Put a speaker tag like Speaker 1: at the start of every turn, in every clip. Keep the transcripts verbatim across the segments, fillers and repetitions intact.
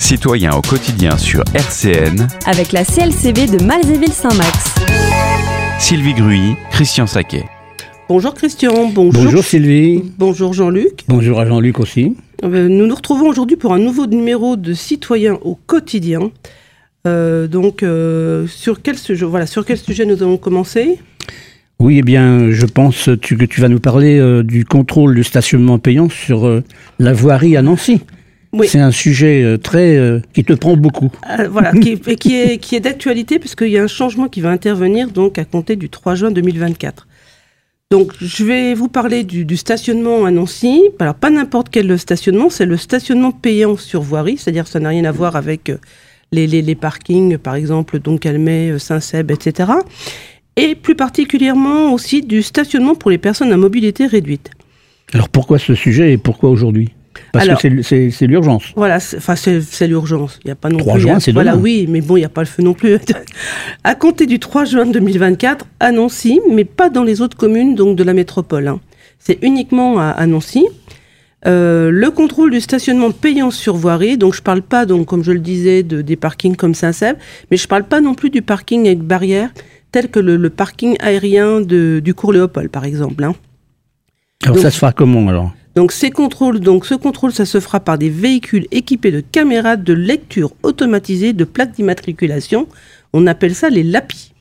Speaker 1: Citoyens au quotidien sur R C N
Speaker 2: avec la C L C V de Malzéville-Saint-Max.
Speaker 1: Sylvie Gruy, Christian Saquet.
Speaker 3: Bonjour Christian, bonjour.
Speaker 4: Bonjour Sylvie.
Speaker 3: Bonjour Jean-Luc.
Speaker 4: Bonjour à Jean-Luc aussi.
Speaker 3: Euh, nous nous retrouvons aujourd'hui pour un nouveau numéro de Citoyens au quotidien. Euh, donc, euh, sur, quel sujet, voilà, sur quel sujet nous allons commencer ?
Speaker 4: Oui, eh bien, je pense tu, que tu vas nous parler euh, du contrôle du stationnement payant sur euh, la voirie à Nancy. Oui. C'est un sujet euh, très euh, qui te prend beaucoup.
Speaker 3: Euh, voilà, qui, et qui est, qui est d'actualité puisqu'il y a un changement qui va intervenir donc à compter du trois juin deux mille vingt-quatre. Donc, je vais vous parler du, du stationnement à Nancy. Alors, pas n'importe quel stationnement, c'est le stationnement payant sur voirie, c'est-à-dire que ça n'a rien à voir avec les, les, les parkings, par exemple, donc Calmet, Saint-Seb, et cetera. Et plus particulièrement aussi du stationnement pour les personnes à mobilité réduite.
Speaker 4: Alors, pourquoi ce sujet et pourquoi aujourd'hui ? Parce Alors, que c'est, c'est, c'est l'urgence.
Speaker 3: Voilà, enfin c'est, c'est l'urgence. Il y a pas non
Speaker 4: trois
Speaker 3: plus.
Speaker 4: juin,
Speaker 3: a,
Speaker 4: c'est
Speaker 3: voilà,
Speaker 4: demain.
Speaker 3: Oui, mais bon, il n'y a pas le feu non plus. À compter du trois juin deux mille vingt-quatre, à Nancy, mais pas dans les autres communes donc de la métropole. Hein. C'est uniquement à, à Nancy. Euh, le contrôle du stationnement payant sur voirie. Donc, je parle pas, donc, comme je le disais, de, des parkings comme Saint-Seb, mais je parle pas non plus du parking avec barrière, tel que le, le parking aérien de, du cours Léopold, par exemple. Hein.
Speaker 4: Alors, donc, ça se fera comment alors ?
Speaker 3: Donc, ces contrôles, donc, ce contrôle, ça se fera par des véhicules équipés de caméras de lecture automatisée de plaques d'immatriculation. On appelle ça les L A P I.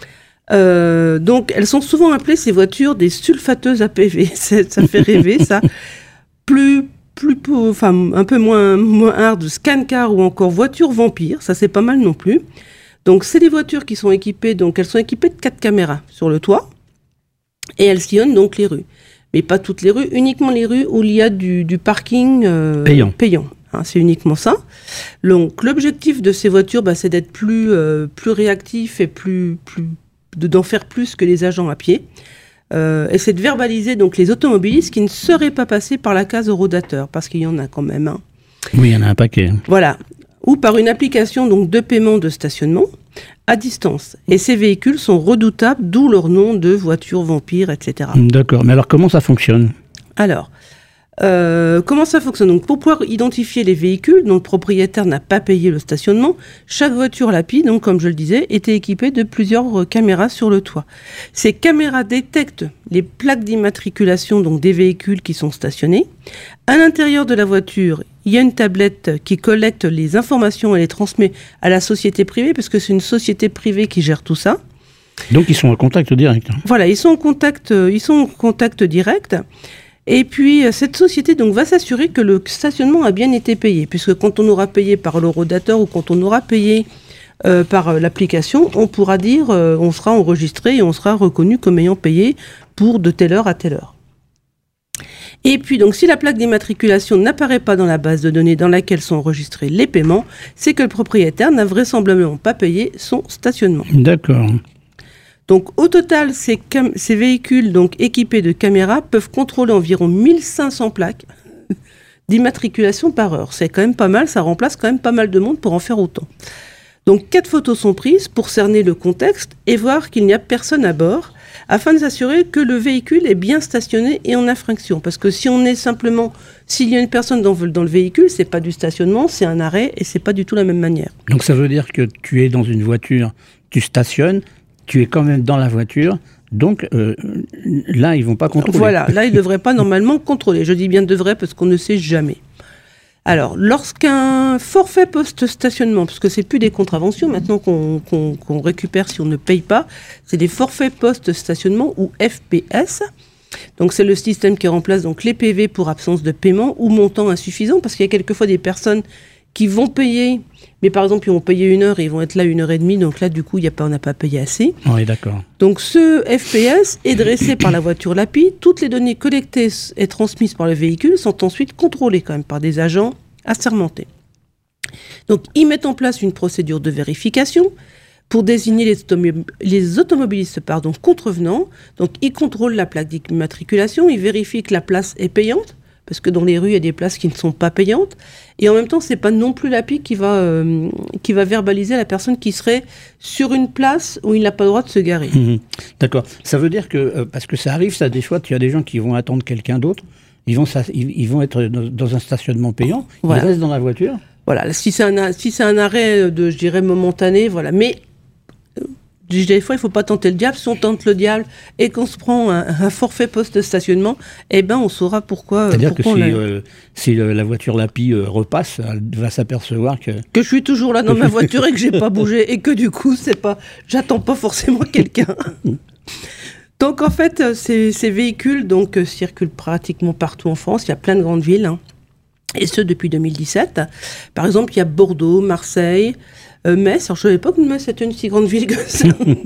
Speaker 3: Euh, donc, elles sont souvent appelées, ces voitures, des sulfateuses A P V. C'est, ça fait rêver, ça. Plus, plus, enfin, un peu moins, moins hard, scan-car ou encore voiture vampire. Ça, c'est pas mal non plus. Donc, c'est des voitures qui sont équipées, donc, elles sont équipées de quatre caméras sur le toit. Et elles sillonnent donc les rues. Mais pas toutes les rues, uniquement les rues où il y a du, du parking euh,
Speaker 4: payant.
Speaker 3: payant hein, c'est uniquement ça. Donc l'objectif de ces voitures, bah, c'est d'être plus, euh, plus réactif et plus, plus, de, d'en faire plus que les agents à pied. Euh, et c'est de verbaliser donc, les automobilistes qui ne seraient pas passés par la case horodateur, parce qu'il y en a quand même un. Hein.
Speaker 4: Oui, il y en a un paquet.
Speaker 3: Voilà. Ou par une application donc, de paiement de stationnement à distance. Et ces véhicules sont redoutables, d'où leur nom de voiture vampire, et cetera.
Speaker 4: D'accord, mais alors comment ça fonctionne ?
Speaker 3: Alors, euh, comment ça fonctionne ? Donc, pour pouvoir identifier les véhicules dont le propriétaire n'a pas payé le stationnement, chaque voiture L A P I, donc comme je le disais, était équipée de plusieurs euh, caméras sur le toit. Ces caméras détectent les plaques d'immatriculation donc des véhicules qui sont stationnés. À l'intérieur de la voiture, il y a une tablette qui collecte les informations et les transmet à la société privée, parce que c'est une société privée qui gère tout ça.
Speaker 4: Donc ils sont en contact direct.
Speaker 3: Voilà, ils sont en contact, euh, ils sont en contact direct. Et puis, cette société donc, va s'assurer que le stationnement a bien été payé, puisque quand on aura payé par l'horodateur ou quand on aura payé euh, par euh, l'application, on pourra dire, euh, on sera enregistré et on sera reconnu comme ayant payé pour de telle heure à telle heure. Et puis, donc, si la plaque d'immatriculation n'apparaît pas dans la base de données dans laquelle sont enregistrés les paiements, c'est que le propriétaire n'a vraisemblablement pas payé son stationnement.
Speaker 4: D'accord.
Speaker 3: Donc, au total, ces, cam- ces véhicules donc, équipés de caméras peuvent contrôler environ mille cinq cents plaques d'immatriculation par heure. C'est quand même pas mal, ça remplace quand même pas mal de monde pour en faire autant. Donc, quatre photos sont prises pour cerner le contexte et voir qu'il n'y a personne à bord, afin de s'assurer que le véhicule est bien stationné et en infraction. Parce que si on est simplement, s'il y a une personne dans, dans le véhicule, c'est pas du stationnement, c'est un arrêt et c'est pas du tout la même manière.
Speaker 4: Donc, ça veut dire que tu es dans une voiture, tu stationnes, tu es quand même dans la voiture, donc euh, là, ils ne vont pas contrôler.
Speaker 3: Voilà, là, ils ne devraient pas normalement contrôler. Je dis bien devraient parce qu'on ne sait jamais. Alors, lorsqu'un forfait post-stationnement, parce que ce n'est plus des contraventions maintenant qu'on, qu'on, qu'on récupère si on ne paye pas, c'est des forfaits post-stationnement ou F P S. Donc, c'est le système qui remplace donc, les P V pour absence de paiement ou montant insuffisant, parce qu'il y a quelquefois des personnes qui vont payer, mais par exemple, ils vont payer une heure et ils vont être là une heure et demie, donc là, du coup, y a pas, on n'a pas payé assez.
Speaker 4: Oui, d'accord.
Speaker 3: Donc, ce F P S est dressé par la voiture L A P I. Toutes les données collectées et transmises par le véhicule sont ensuite contrôlées quand même par des agents assermentés. Donc, ils mettent en place une procédure de vérification pour désigner les, automi- les automobilistes pardon, contrevenants. Donc, ils contrôlent la plaque d'immatriculation, ils vérifient que la place est payante, parce que dans les rues, il y a des places qui ne sont pas payantes. Et en même temps, ce n'est pas non plus l'A P I qui va, euh, qui va verbaliser la personne qui serait sur une place où il n'a pas le droit de se garer.
Speaker 4: Mmh, d'accord. Ça veut dire que, euh, parce que ça arrive, ça, des fois, il y a des gens qui vont attendre quelqu'un d'autre, ils vont, ça, ils, ils vont être dans, dans un stationnement payant, voilà. Ils restent dans la voiture.
Speaker 3: Voilà, si c'est un, si c'est un arrêt de, je dirais, momentané, voilà. Mais des fois, il ne faut pas tenter le diable. Si on tente le diable et qu'on se prend un, un forfait post-stationnement, eh ben, on saura pourquoi.
Speaker 4: C'est-à-dire
Speaker 3: pourquoi
Speaker 4: que si, euh, si le, la voiture Lapi euh, repasse, elle va s'apercevoir que...
Speaker 3: Que je suis toujours là dans ma voiture et que je n'ai pas bougé et que du coup, c'est pas, j'attends pas forcément quelqu'un. Donc, en fait, ces, ces véhicules donc, euh, circulent pratiquement partout en France. Il y a plein de grandes villes, hein, et ce, depuis deux mille dix-sept. Par exemple, il y a Bordeaux, Marseille... Euh, Metz, alors je ne savais pas que Metz était une si grande ville que ça.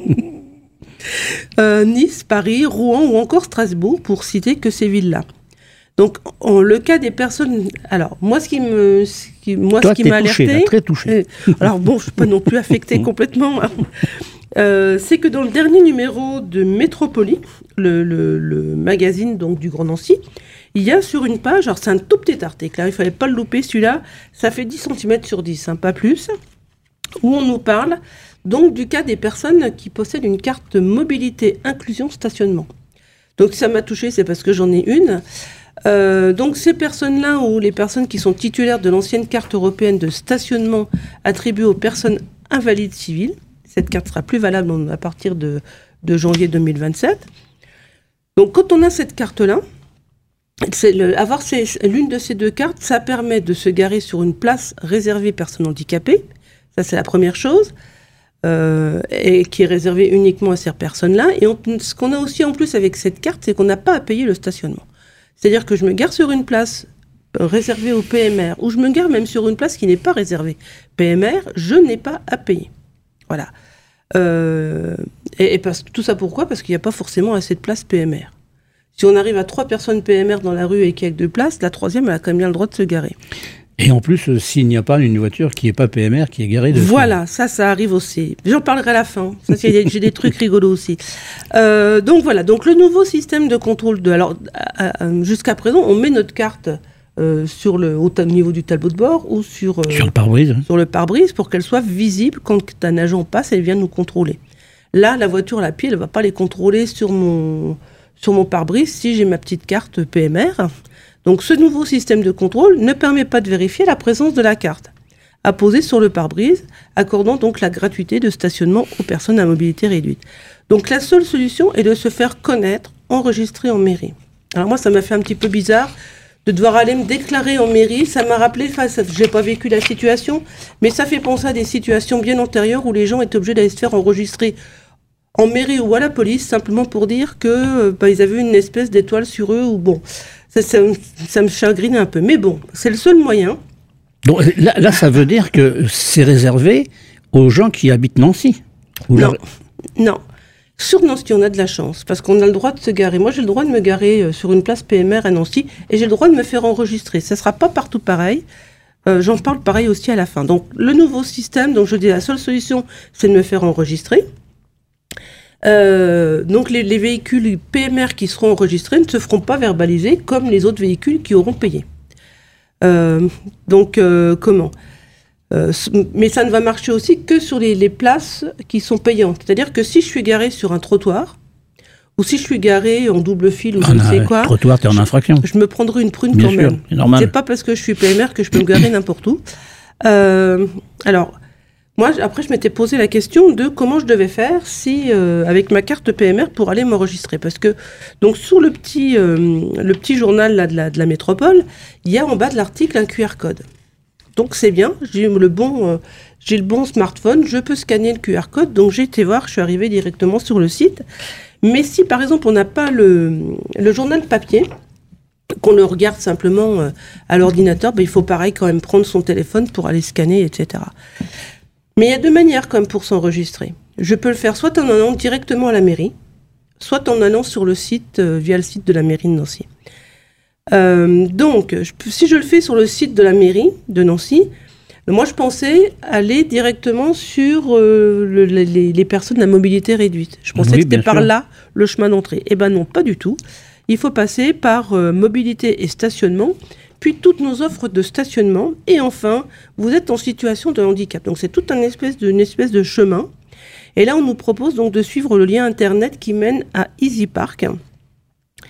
Speaker 3: euh, Nice, Paris, Rouen ou encore Strasbourg, pour citer que ces villes-là. Donc, en le cas des personnes... Alors, moi, ce qui me, ce qui, moi,
Speaker 4: Toi,
Speaker 3: ce qui m'a
Speaker 4: touché,
Speaker 3: alerté...
Speaker 4: Là, très touché.
Speaker 3: Euh, alors bon, je ne suis pas non plus affectée complètement. Hein. Euh, c'est que dans le dernier numéro de Métropoli, le, le, le magazine donc, du Grand Nancy, il y a sur une page, alors c'est un tout petit article, hein, il ne fallait pas le louper celui-là, ça fait dix centimètres sur dix, hein, pas plus, où on nous parle donc du cas des personnes qui possèdent une carte mobilité inclusion stationnement. Donc ça m'a touchée, c'est parce que j'en ai une. Euh, donc ces personnes-là, ou les personnes qui sont titulaires de l'ancienne carte européenne de stationnement attribuée aux personnes invalides civiles, cette carte sera plus valable à partir de, de janvier deux mille vingt-sept. Donc quand on a cette carte-là, c'est le, avoir ces, l'une de ces deux cartes, ça permet de se garer sur une place réservée aux personnes handicapées. Ça, c'est la première chose, euh, et qui est réservée uniquement à ces personnes-là. Et on, ce qu'on a aussi en plus avec cette carte, c'est qu'on n'a pas à payer le stationnement. C'est-à-dire que je me gare sur une place euh, réservée au P M R, ou je me gare même sur une place qui n'est pas réservée P M R, je n'ai pas à payer. Voilà. Euh, et, et parce, tout ça pourquoi ? Parce qu'il n'y a pas forcément assez de place P M R. Si on arrive à trois personnes P M R dans la rue et qu'il y a que deux places, la troisième, elle a quand même bien le droit de se garer.
Speaker 4: Et en plus, euh, s'il n'y a pas une voiture qui n'est pas P M R, qui est garée de...
Speaker 3: Voilà, ça, ça arrive aussi. J'en parlerai à la fin. Ça, c'est, j'ai des trucs rigolos aussi. Euh, donc voilà, donc le nouveau système de contrôle de... Alors, euh, euh, jusqu'à présent, on met notre carte euh, sur le, au, au niveau du tableau de bord ou sur... Euh,
Speaker 4: sur le pare-brise.
Speaker 3: Sur le pare-brise pour qu'elle soit visible quand un agent passe et vient nous contrôler. Là, la voiture à la pied, elle ne va pas les contrôler sur mon, sur mon pare-brise si j'ai ma petite carte P M R. Donc ce nouveau système de contrôle ne permet pas de vérifier la présence de la carte à poser sur le pare-brise, accordant donc la gratuité de stationnement aux personnes à mobilité réduite. Donc la seule solution est de se faire connaître, enregistrer en mairie. Alors moi, ça m'a fait un petit peu bizarre de devoir aller me déclarer en mairie. Ça m'a rappelé, enfin, ça, j'ai pas vécu la situation, mais ça fait penser à des situations bien antérieures où les gens étaient obligés d'aller se faire enregistrer en mairie ou à la police, simplement pour dire que bah, ils avaient une espèce d'étoile sur eux, ou bon... Ça, ça, ça me chagrine un peu. Mais bon, c'est le seul moyen.
Speaker 4: Donc là, là, ça veut dire que c'est réservé aux gens qui habitent Nancy.
Speaker 3: Non, la... non. Sur Nancy, on a de la chance, parce qu'on a le droit de se garer. Moi, j'ai le droit de me garer sur une place P M R à Nancy, et j'ai le droit de me faire enregistrer. Ça ne sera pas partout pareil. Euh, j'en parle pareil aussi à la fin. Donc, le nouveau système, donc je dis la seule solution, c'est de me faire enregistrer. Euh, donc les, les véhicules P M R qui seront enregistrés ne se feront pas verbaliser comme les autres véhicules qui auront payé. Euh, donc euh, comment euh, Mais ça ne va marcher aussi que sur les, les places qui sont payantes. C'est-à-dire que si je suis garé sur un trottoir, ou si je suis garé en double fil ou je ne sais quoi,
Speaker 4: trottoir, t'es en infraction.
Speaker 3: Je, je me prendrai une prune
Speaker 4: Bien
Speaker 3: quand
Speaker 4: sûr,
Speaker 3: même.
Speaker 4: C'est normal.
Speaker 3: C'est pas parce que je suis P M R que je peux me garer n'importe où. Euh, alors. Moi, après, je m'étais posé la question de comment je devais faire si, euh, avec ma carte P M R pour aller m'enregistrer. Parce que, donc, sur le petit, euh, le petit journal là, de, la, de la métropole, il y a en bas de l'article un Q R code. Donc, c'est bien, j'ai le bon, euh, j'ai le bon smartphone, je peux scanner le Q R code. Donc, j'ai été voir, je suis arrivée directement sur le site. Mais si, par exemple, on n'a pas le, le journal papier, qu'on le regarde simplement euh, à l'ordinateur, ben, il faut pareil quand même prendre son téléphone pour aller scanner, et cetera. Mais il y a deux manières quand même pour s'enregistrer. Je peux le faire soit en allant directement à la mairie, soit en allant sur le site, euh, via le site de la mairie de Nancy. Euh, donc, je, si je le fais sur le site de la mairie de Nancy, moi je pensais aller directement sur euh, le, les, les personnes à mobilité réduite. Je pensais oui, que c'était par sûr. Là le chemin d'entrée. Eh ben non, pas du tout. Il faut passer par euh, mobilité et stationnement, puis toutes nos offres de stationnement, et enfin, vous êtes en situation de handicap. Donc c'est tout un espèce de, une espèce de chemin. Et là, on nous propose donc de suivre le lien Internet qui mène à EasyPark.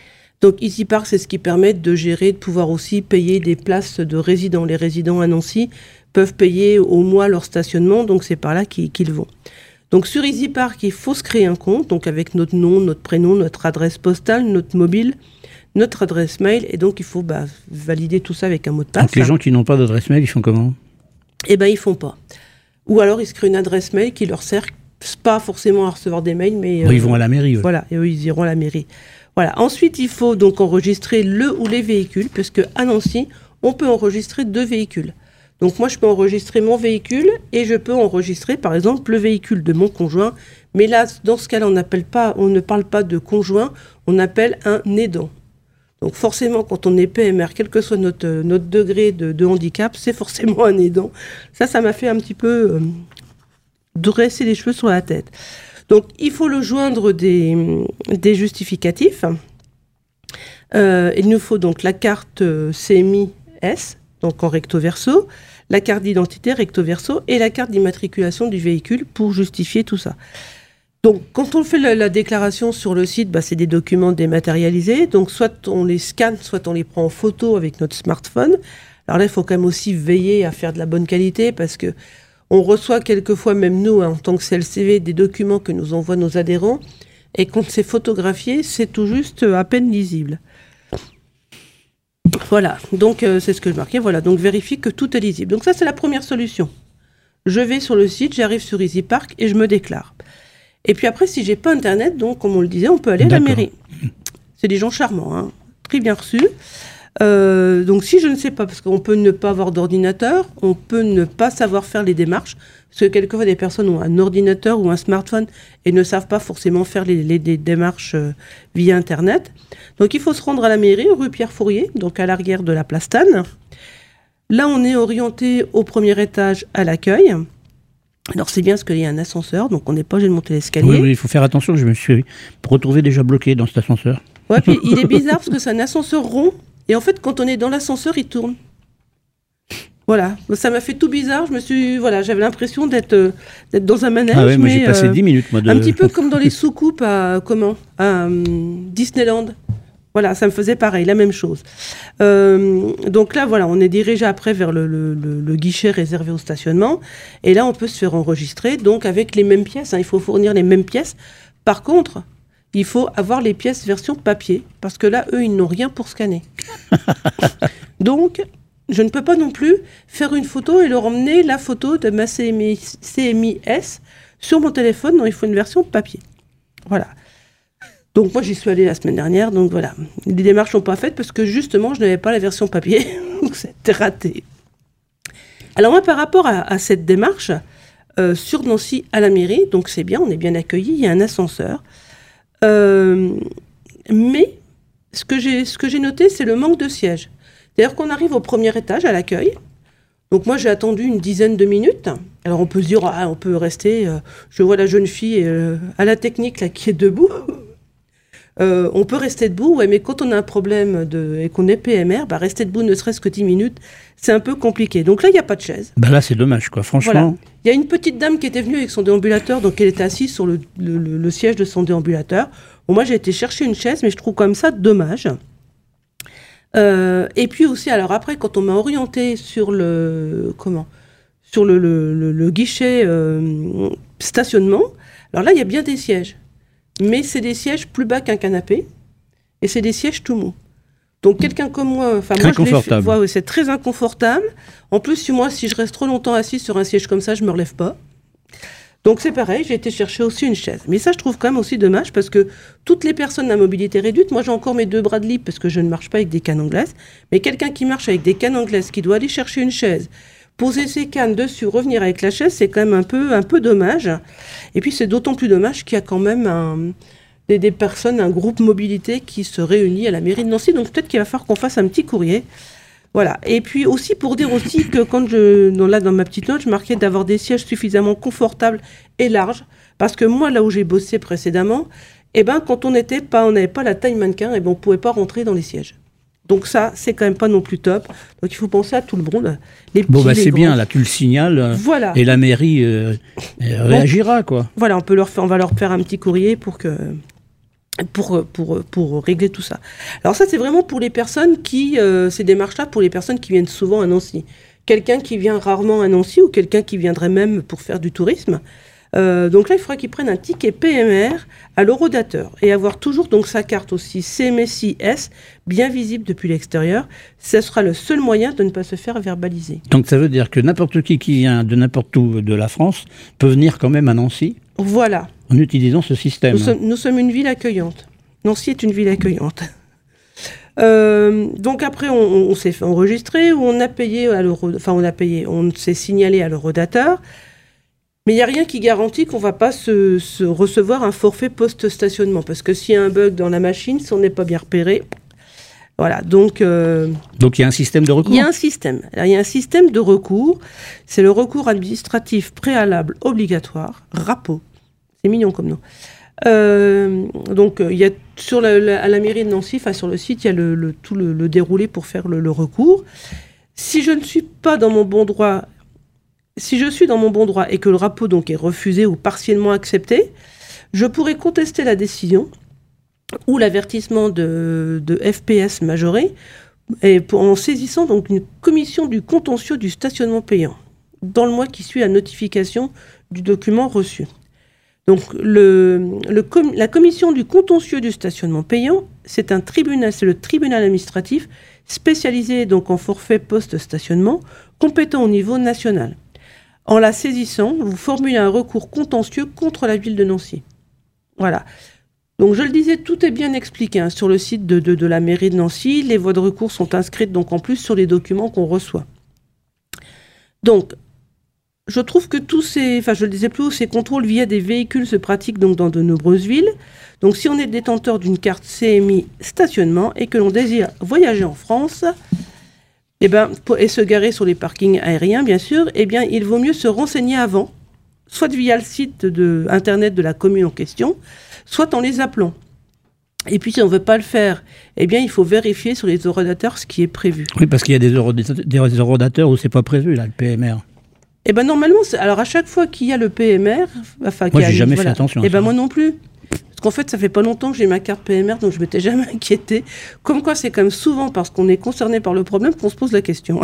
Speaker 3: Donc EasyPark, c'est ce qui permet de gérer, de pouvoir aussi payer des places de résidents. Les résidents à Nancy peuvent payer au mois leur stationnement, donc c'est par là qu'ils, qu'ils vont. Donc sur EasyPark, il faut se créer un compte, donc avec notre nom, notre prénom, notre adresse postale, notre mobile, notre adresse mail, et donc il faut bah, valider tout ça avec un mot de passe.
Speaker 4: Donc les gens qui n'ont pas d'adresse mail, ils font comment ?
Speaker 3: Eh bien, ils font pas. Ou alors ils se créent une adresse mail qui leur sert pas forcément à recevoir des mails, mais...
Speaker 4: Bon,
Speaker 3: euh,
Speaker 4: ils vont à la mairie. Ouais.
Speaker 3: Voilà, et eux, ils iront à la mairie. Voilà. Ensuite, il faut donc enregistrer le ou les véhicules, parce qu'à Nancy, on peut enregistrer deux véhicules. Donc moi, je peux enregistrer mon véhicule et je peux enregistrer, par exemple, le véhicule de mon conjoint. Mais là, dans ce cas-là, on n'appelle pas, on ne parle pas de conjoint, on appelle un aidant. Donc forcément, quand on est P M R, quel que soit notre, notre degré de, de handicap, c'est forcément un aidant. Ça, ça m'a fait un petit peu euh, dresser les cheveux sur la tête. Donc, il faut le joindre des, des justificatifs. Euh, il nous faut donc la carte C M I S, donc en recto verso, la carte d'identité recto verso et la carte d'immatriculation du véhicule pour justifier tout ça. Donc, quand on fait la, la déclaration sur le site, bah, c'est des documents dématérialisés. Donc, soit on les scanne, soit on les prend en photo avec notre smartphone. Alors là, il faut quand même aussi veiller à faire de la bonne qualité parce que on reçoit quelquefois, même nous, hein, en tant que C L C V, des documents que nous envoient nos adhérents. Et quand c'est photographié, c'est tout juste à peine lisible. Voilà, donc euh, c'est ce que je marquais. Voilà, donc vérifie que tout est lisible. Donc ça, c'est la première solution. Je vais sur le site, j'arrive sur EasyPark et je me déclare. Et puis après, si j'ai pas Internet, donc comme on le disait, on peut aller à la mairie. C'est des gens charmants, hein, très bien reçus. Euh, donc si je ne sais pas, parce qu'on peut ne pas avoir d'ordinateur, on peut ne pas savoir faire les démarches, parce que quelquefois des personnes ont un ordinateur ou un smartphone et ne savent pas forcément faire les, les, les démarches euh, via Internet. Donc il faut se rendre à la mairie, rue Pierre Fourier, donc à l'arrière de la place Tannes. Là, on est orienté au premier étage à l'accueil. Alors c'est bien parce qu'il y a un ascenseur, donc on n'est pas obligé de monter l'escalier.
Speaker 4: Oui, oui, il faut faire attention, je me suis retrouvé déjà bloqué dans cet ascenseur.
Speaker 3: Ouais, puis il est bizarre parce que c'est un ascenseur rond. Et en fait, quand on est dans l'ascenseur, il tourne. Voilà, ça m'a fait tout bizarre. Je me suis, voilà, j'avais l'impression d'être, euh, d'être dans un manège.
Speaker 4: Ah ouais, moi
Speaker 3: mais,
Speaker 4: j'ai passé
Speaker 3: euh,
Speaker 4: dix minutes, moi. De...
Speaker 3: Un petit peu comme dans les soucoupes à comment, à um, Disneyland. Voilà, ça me faisait pareil, la même chose. Euh, donc là, voilà, on est dirigé après vers le, le, le, le guichet réservé au stationnement. Et là, on peut se faire enregistrer, donc avec les mêmes pièces. Hein, il faut fournir les mêmes pièces. Par contre, il faut avoir les pièces version papier, parce que là, eux, ils n'ont rien pour scanner. Donc, je ne peux pas non plus faire une photo et leur emmener la photo de ma C M I, C M I S sur mon téléphone. Non, il faut une version papier. Voilà. Donc, moi, j'y suis allée la semaine dernière. Donc, voilà. Les démarches ne sont pas faites parce que, justement, je n'avais pas la version papier. Donc, c'était raté. Alors, moi, par rapport à, à cette démarche, euh, sur Nancy, à la mairie, donc c'est bien, on est bien accueillis, il y a un ascenseur. Euh, mais ce que j'ai, ce que j'ai noté, c'est le manque de sièges. C'est-à-dire qu'on arrive au premier étage, à l'accueil. Donc moi, j'ai attendu une dizaine de minutes. Alors on peut se dire, ah, on peut rester. Euh, je vois la jeune fille euh, à la technique là, qui est debout. Euh, on peut rester debout, ouais, mais quand on a un problème de, et qu'on est P M R, bah, rester debout ne serait-ce que dix minutes, c'est un peu compliqué. Donc là, il n'y a pas de chaise.
Speaker 4: Bah là, c'est dommage, quoi, franchement.
Speaker 3: Voilà. Il y a une petite dame qui était venue avec son déambulateur, donc elle était assise sur le, le, le, le siège de son déambulateur. Bon, moi, j'ai été chercher une chaise, mais je trouve comme ça dommage. Euh, et puis aussi, alors après, quand on m'a orienté sur le, comment, sur le, le, le, le guichet euh, stationnement, alors là, il y a bien des sièges. Mais c'est des sièges plus bas qu'un canapé, et c'est des sièges tout mous. Donc quelqu'un comme moi, enfin moi je l'ai fait, ouais, c'est très inconfortable. En plus, si moi, si je reste trop longtemps assis sur un siège comme ça, je me relève pas. Donc c'est pareil, j'ai été chercher aussi une chaise. Mais ça, je trouve quand même aussi dommage parce que toutes les personnes à mobilité réduite, moi j'ai encore mes deux bras de libre parce que je ne marche pas avec des cannes anglaises, mais quelqu'un qui marche avec des cannes anglaises, qui doit aller chercher une chaise, poser ses cannes dessus, revenir avec la chaise, c'est quand même un peu, un peu dommage. Et puis c'est d'autant plus dommage qu'il y a quand même un, des, des personnes, un groupe mobilité qui se réunit à la mairie de Nancy. Donc peut-être qu'il va falloir qu'on fasse un petit courrier. Voilà. Et puis aussi pour dire aussi que quand je, dans, là dans ma petite note, je marquais d'avoir des sièges suffisamment confortables et larges. Parce que moi, là où j'ai bossé précédemment, eh ben, quand on n'était pas, on n'avait pas la taille mannequin, eh ben, on ne pouvait pas rentrer dans les sièges. Donc ça, c'est quand même pas non plus top. Donc il faut penser à tout le monde. Les petits,
Speaker 4: bon, bah
Speaker 3: les
Speaker 4: c'est
Speaker 3: grands.
Speaker 4: bien, là, tu le signales.
Speaker 3: Voilà.
Speaker 4: Et la mairie euh, réagira, quoi.
Speaker 3: Voilà, on, peut leur faire, on va leur faire un petit courrier pour que... pour, pour, pour régler tout ça. Alors ça, c'est vraiment pour les personnes qui... Euh, ces démarches-là pour les personnes qui viennent souvent à Nancy. Quelqu'un qui vient rarement à Nancy ou quelqu'un qui viendrait même pour faire du tourisme. Euh, donc là, il faudra qu'il prenne un ticket P M R à l'horodateur et avoir toujours donc sa carte aussi C M S I S bien visible depuis l'extérieur. Ce sera le seul moyen de ne pas se faire verbaliser.
Speaker 4: Donc ça veut dire que n'importe qui qui vient de n'importe où de la France peut venir quand même à Nancy.
Speaker 3: Voilà.
Speaker 4: En utilisant ce système.
Speaker 3: Nous sommes, nous sommes une ville accueillante. Nancy est une ville accueillante. Euh, donc après, on, on s'est fait enregistrer, on a payé à l'euro, enfin on a payé, on s'est signalé à l'horodateur. Mais il n'y a rien qui garantit qu'on ne va pas se, se recevoir un forfait post-stationnement. Parce que s'il y a un bug dans la machine, si on n'est pas bien repéré, voilà. Donc, euh,
Speaker 4: donc il y a un système de recours.
Speaker 3: Il y a un système. Alors, il y a un système de recours. C'est le recours administratif préalable obligatoire, RAPO. C'est mignon comme nom. Euh, donc, il y a sur la, la, à la mairie de Nancy, enfin sur le site, il y a le, le, tout le, le déroulé pour faire le, le recours. Si je ne suis pas dans mon bon droit, si je suis dans mon bon droit et que le RAPO donc est refusé ou partiellement accepté, je pourrais contester la décision ou l'avertissement de, de F P S majoré et pour, en saisissant donc une commission du contentieux du stationnement payant dans le mois qui suit la notification du document reçu. Donc, le, le com- la commission du contentieux du stationnement payant, c'est un tribunal, c'est le tribunal administratif spécialisé donc en forfait post-stationnement, compétent au niveau national. En la saisissant, vous formulez un recours contentieux contre la ville de Nancy. Voilà. Donc, je le disais, tout est bien expliqué hein, sur le site de, de, de la mairie de Nancy. Les voies de recours sont inscrites donc en plus sur les documents qu'on reçoit. Donc, je trouve que tous ces, enfin je le disais plus haut, ces contrôles via des véhicules se pratiquent donc dans de nombreuses villes. Donc si on est détenteur d'une carte C M I stationnement et que l'on désire voyager en France, eh ben, pour, et se garer sur les parkings aériens bien sûr, eh bien il vaut mieux se renseigner avant, soit via le site de, internet de la commune en question, soit en les appelant. Et puis si on ne veut pas le faire, eh bien il faut vérifier sur les horodateurs ce qui est prévu.
Speaker 4: Oui, parce qu'il y a des horodateurs, des horodateurs où c'est pas prévu là, le P M R.
Speaker 3: Eh ben normalement, c'est... alors à chaque fois qu'il y a le P M R, enfin,
Speaker 4: moi j'ai
Speaker 3: a...
Speaker 4: jamais
Speaker 3: voilà.
Speaker 4: fait attention.
Speaker 3: Eh ben moi non plus, parce qu'en fait ça fait pas longtemps que j'ai ma carte P M R, donc je m'étais jamais inquiétée. Comme quoi, c'est quand même souvent parce qu'on est concerné par le problème qu'on se pose la question.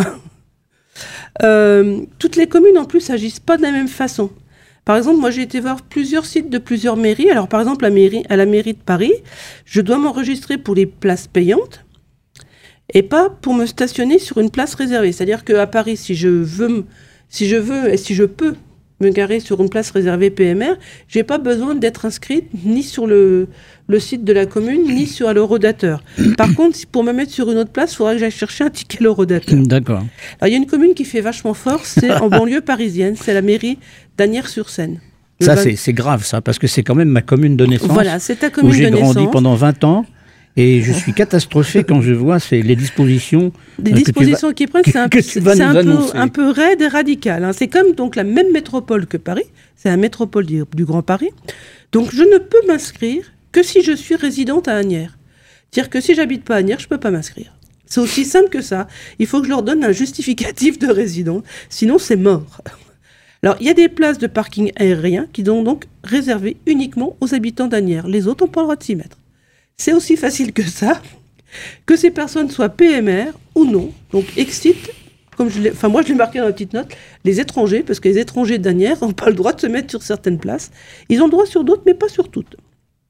Speaker 3: euh, toutes les communes en plus agissent pas de la même façon. Par exemple, moi j'ai été voir plusieurs sites de plusieurs mairies. Alors par exemple, la mairie, à la mairie de Paris, je dois m'enregistrer pour les places payantes et pas pour me stationner sur une place réservée. C'est-à-dire qu'à Paris, si je veux me Si je veux et si je peux me garer sur une place réservée P M R, j'ai pas besoin d'être inscrite ni sur le, le site de la commune, ni sur l'horodateur. Par contre, pour me mettre sur une autre place, il faudra que j'aille chercher un ticket l'horodateur.
Speaker 4: D'accord.
Speaker 3: Alors, il y a une commune qui fait vachement fort, c'est en banlieue parisienne, c'est la mairie d'Asnières-sur-Seine.
Speaker 4: Ça,
Speaker 3: vingt...
Speaker 4: c'est, c'est grave, ça, parce que c'est quand même ma commune de naissance.
Speaker 3: Voilà, c'est ta commune
Speaker 4: où j'ai
Speaker 3: de
Speaker 4: grandi
Speaker 3: naissance.
Speaker 4: pendant vingt ans. Et je suis catastrophé quand je vois c'est les dispositions.
Speaker 3: Des
Speaker 4: euh,
Speaker 3: dispositions qu'ils prennent, c'est un,
Speaker 4: que tu vas
Speaker 3: c'est
Speaker 4: nous
Speaker 3: un, peu,
Speaker 4: annoncer.
Speaker 3: un peu raide et radical. Hein. C'est comme donc, la même métropole que Paris. C'est la métropole du, du Grand Paris. Donc je ne peux m'inscrire que si je suis résidente à Asnières. C'est-à-dire que si j'habite pas à Asnières, je ne peux pas m'inscrire. C'est aussi simple que ça. Il faut que je leur donne un justificatif de résident. Sinon, c'est mort. Alors, il y a des places de parking aérien qui sont donc réservées uniquement aux habitants d'Asnières. Les autres n'ont pas le droit de s'y mettre. C'est aussi facile que ça, que ces personnes soient P M R ou non. Donc, excite, comme je l'ai, enfin moi je l'ai marqué dans la petite note, les étrangers, parce que les étrangers d'Asnières n'ont pas le droit de se mettre sur certaines places. Ils ont le droit sur d'autres, mais pas sur toutes.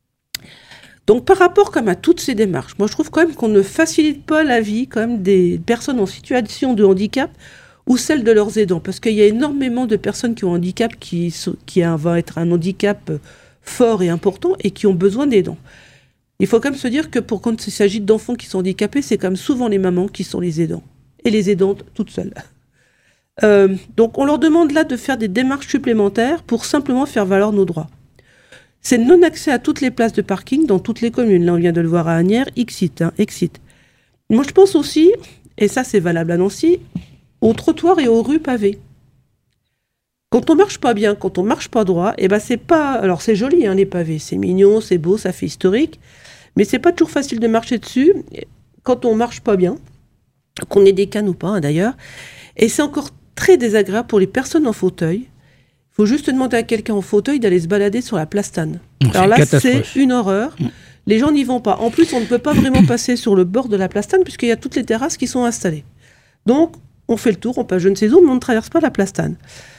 Speaker 3: Donc, par rapport comme à toutes ces démarches, moi je trouve quand même qu'on ne facilite pas la vie quand même des personnes en situation de handicap ou celle de leurs aidants, parce qu'il y a énormément de personnes qui ont un handicap qui, qui va être un handicap fort et important et qui ont besoin d'aidants. Il faut quand même se dire que pour quand il s'agit d'enfants qui sont handicapés, c'est quand même souvent les mamans qui sont les aidants. Et les aidantes toutes seules. Euh, donc on leur demande là de faire des démarches supplémentaires pour simplement faire valoir nos droits. C'est non-accès à toutes les places de parking dans toutes les communes. Là on vient de le voir à Asnières, Exit, hein, Exit. Moi je pense aussi, et ça c'est valable à Nancy, aux trottoirs et aux rues pavées. Quand on marche pas bien, quand on marche pas droit, eh ben c'est pas... Alors c'est joli hein, les pavés, c'est mignon, c'est beau, ça fait historique, mais c'est pas toujours facile de marcher dessus quand on marche pas bien, qu'on ait des cannes ou pas hein, d'ailleurs, et c'est encore très désagréable pour les personnes en fauteuil. Il faut juste demander à quelqu'un en fauteuil d'aller se balader sur la place Tannes. Alors là c'est une horreur. les gens n'y vont pas. En plus, on ne peut pas vraiment passer sur le bord de la Plastane puisqu'il y a toutes les terrasses qui sont installées. Donc, on fait le tour, on passe je ne sais où, mais on ne traverse pas la Plastane.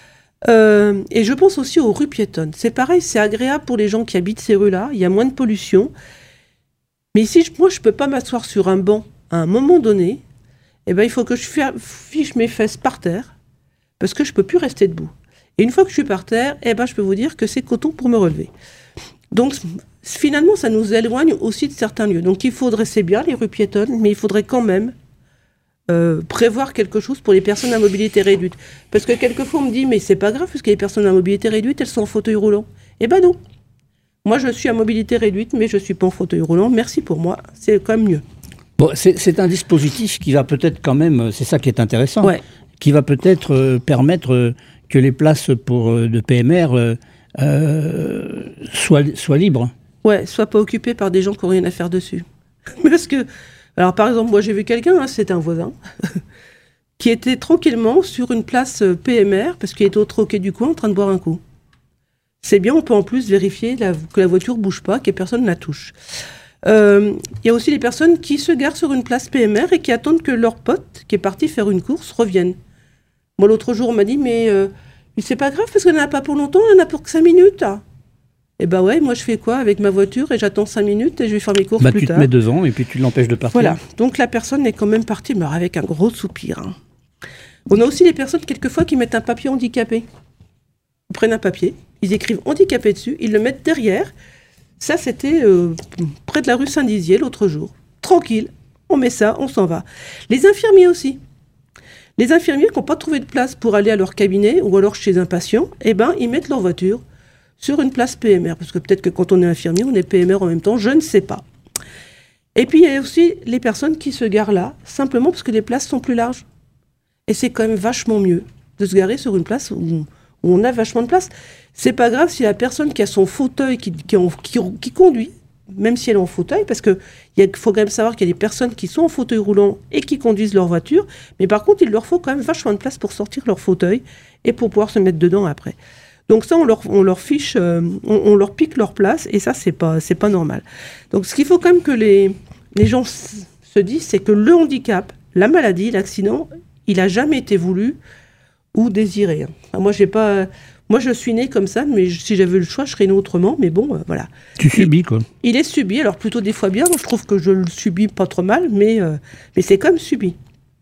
Speaker 3: Euh, et je pense aussi aux rues piétonnes. C'est pareil, c'est agréable pour les gens qui habitent ces rues-là. Il y a moins de pollution. Mais ici, je, moi, je ne peux pas m'asseoir sur un banc à un moment donné. Eh ben, il faut que je fiche mes fesses par terre parce que je ne peux plus rester debout. Et une fois que je suis par terre, eh ben, je peux vous dire que c'est coton pour me relever. Donc, finalement, ça nous éloigne aussi de certains lieux. Donc, il faudrait, c'est bien les rues piétonnes, mais il faudrait quand même euh, prévoir quelque chose pour les personnes à mobilité réduite. Parce que quelquefois, on me dit, mais c'est pas grave, parce que les personnes à mobilité réduite, elles sont en fauteuil roulant. Eh ben non. Moi, je suis à mobilité réduite, mais je ne suis pas en fauteuil roulant. Merci pour moi, c'est quand même mieux.
Speaker 4: Bon, c'est, c'est un dispositif qui va peut-être quand même, c'est ça qui est intéressant,
Speaker 3: ouais.
Speaker 4: qui va peut-être euh, permettre euh, que les places pour euh, de P M R euh, euh, soient, soient libres.
Speaker 3: Ouais, soient pas occupées par des gens qui n'ont rien à faire dessus. Parce que, alors par exemple, moi j'ai vu quelqu'un, hein, c'était un voisin, qui était tranquillement sur une place P M R, parce qu'il était au troquet du coin en train de boire un coup. C'est bien, on peut en plus vérifier la, que la voiture ne bouge pas, que personne ne la touche. Il euh, y a aussi les personnes qui se garent sur une place P M R et qui attendent que leur pote, qui est parti faire une course, revienne. Moi, l'autre jour, on m'a dit, mais, euh, mais c'est pas grave, parce qu'on n'en a pas pour longtemps, on en a pour que cinq minutes. Eh ben ouais, moi, je fais quoi avec ma voiture et j'attends cinq minutes et je vais faire mes courses
Speaker 4: bah,
Speaker 3: plus
Speaker 4: tu
Speaker 3: tard.
Speaker 4: Tu te mets devant et puis tu l'empêches de partir.
Speaker 3: Voilà, donc la personne est quand même partie, mais avec un gros soupir. Hein. On a aussi les personnes, quelquefois, qui mettent un papier handicapé. Ils prennent un papier, ils écrivent handicapé dessus, ils le mettent derrière. Ça, c'était euh, près de la rue Saint-Dizier l'autre jour. Tranquille, on met ça, on s'en va. Les infirmiers aussi. Les infirmiers qui n'ont pas trouvé de place pour aller à leur cabinet ou alors chez un patient, eh ben, ils mettent leur voiture sur une place P M R. Parce que peut-être que quand on est infirmier, on est P M R en même temps, je ne sais pas. Et puis, il y a aussi les personnes qui se garent là, simplement parce que les places sont plus larges. Et c'est quand même vachement mieux de se garer sur une place où, où on a vachement de place. C'est pas grave si la personne qui a son fauteuil, qui, qui, qui, qui conduit, même si elle est en fauteuil, parce qu'il faut quand même savoir qu'il y a des personnes qui sont en fauteuil roulant et qui conduisent leur voiture, mais par contre, il leur faut quand même vachement de place pour sortir leur fauteuil et pour pouvoir se mettre dedans après. Donc ça, on leur, on leur fiche, euh, on, on leur pique leur place, et ça, c'est pas, c'est pas normal. Donc ce qu'il faut quand même que les, les gens s- se disent, c'est que le handicap, la maladie, l'accident, il n'a jamais été voulu ou désiré. Enfin, moi, j'ai pas... Moi, je suis née comme ça, mais si j'avais le choix, je serais née autrement. Mais bon, euh, voilà.
Speaker 4: Tu subis, quoi.
Speaker 3: Il est subi, alors plutôt des fois bien. Je trouve que je le subis pas trop mal, mais, euh, mais c'est comme subi.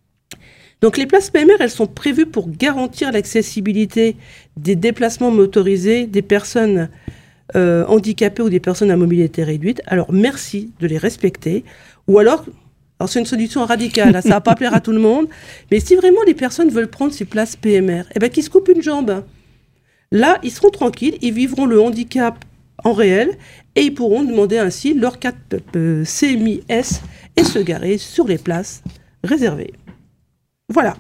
Speaker 3: Donc, les places P M R, elles sont prévues pour garantir l'accessibilité des déplacements motorisés des personnes euh, handicapées ou des personnes à mobilité réduite. Alors, merci de les respecter. Ou alors... Alors, c'est une solution radicale, hein, ça ne va pas plaire à tout le monde. Mais si vraiment les personnes veulent prendre ces places P M R, eh ben, qu'ils se coupent une jambe. Là, ils seront tranquilles, ils vivront le handicap en réel et ils pourront demander ainsi leur carte euh, C M I S et se garer sur les places réservées. Voilà.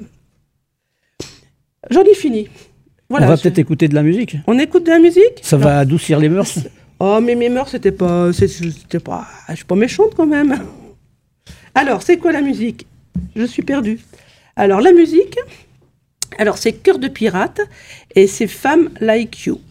Speaker 3: J'en ai fini. Voilà,
Speaker 4: On va
Speaker 3: je...
Speaker 4: peut-être écouter de la musique.
Speaker 3: On écoute de la musique ?
Speaker 4: Ça
Speaker 3: non.
Speaker 4: va adoucir les mœurs.
Speaker 3: Oh, mais mes mœurs, c'était pas... C'était pas... Je suis pas méchante quand même. Alors, c'est quoi la musique ? Je suis perdue. Alors, la musique, alors c'est Cœur de pirate et c'est Femme Like You.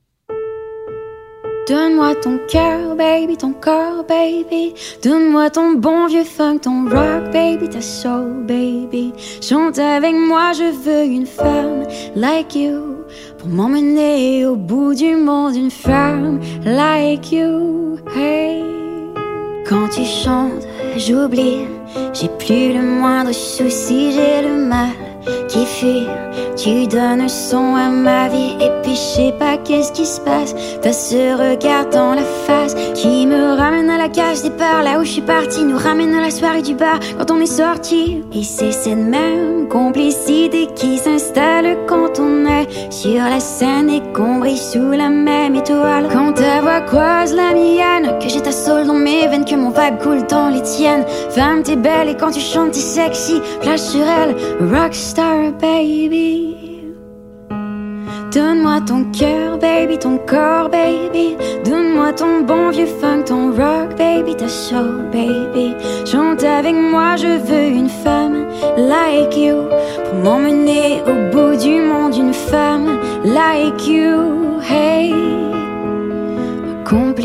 Speaker 5: Donne-moi ton cœur, baby, ton corps, baby. Donne-moi ton bon vieux funk, ton rock, baby, ta soul, baby. Chante avec moi, je veux une femme like you pour m'emmener au bout du monde, une femme like you, hey. Quand tu chantes, j'oublie, j'ai plus le moindre souci, j'ai le mal qui fuit. Tu donnes un son à ma vie et puis je sais pas qu'est-ce qui se passe. T'as ce regard dans la face qui me ramène à la cage départ, là où je suis partie, nous ramène à la soirée du bar quand on est sorti. Et c'est cette même complicité qui s'installe quand on est sur la scène et qu'on brille sous la même étoile. Quand ta voix croise la mienne, que j'ai ta soul dans mes veines, que mon vibe coule dans les tiennes. Femme, t'es belle et quand tu chantes t'es sexy, flash sur elle, rockstar baby. Donne-moi ton cœur, baby, ton corps, baby. Donne-moi ton bon vieux funk, ton rock, baby, ta soul, baby. Chante avec moi, je veux une femme like you pour m'emmener au bout du monde, une femme like you, hey. Complice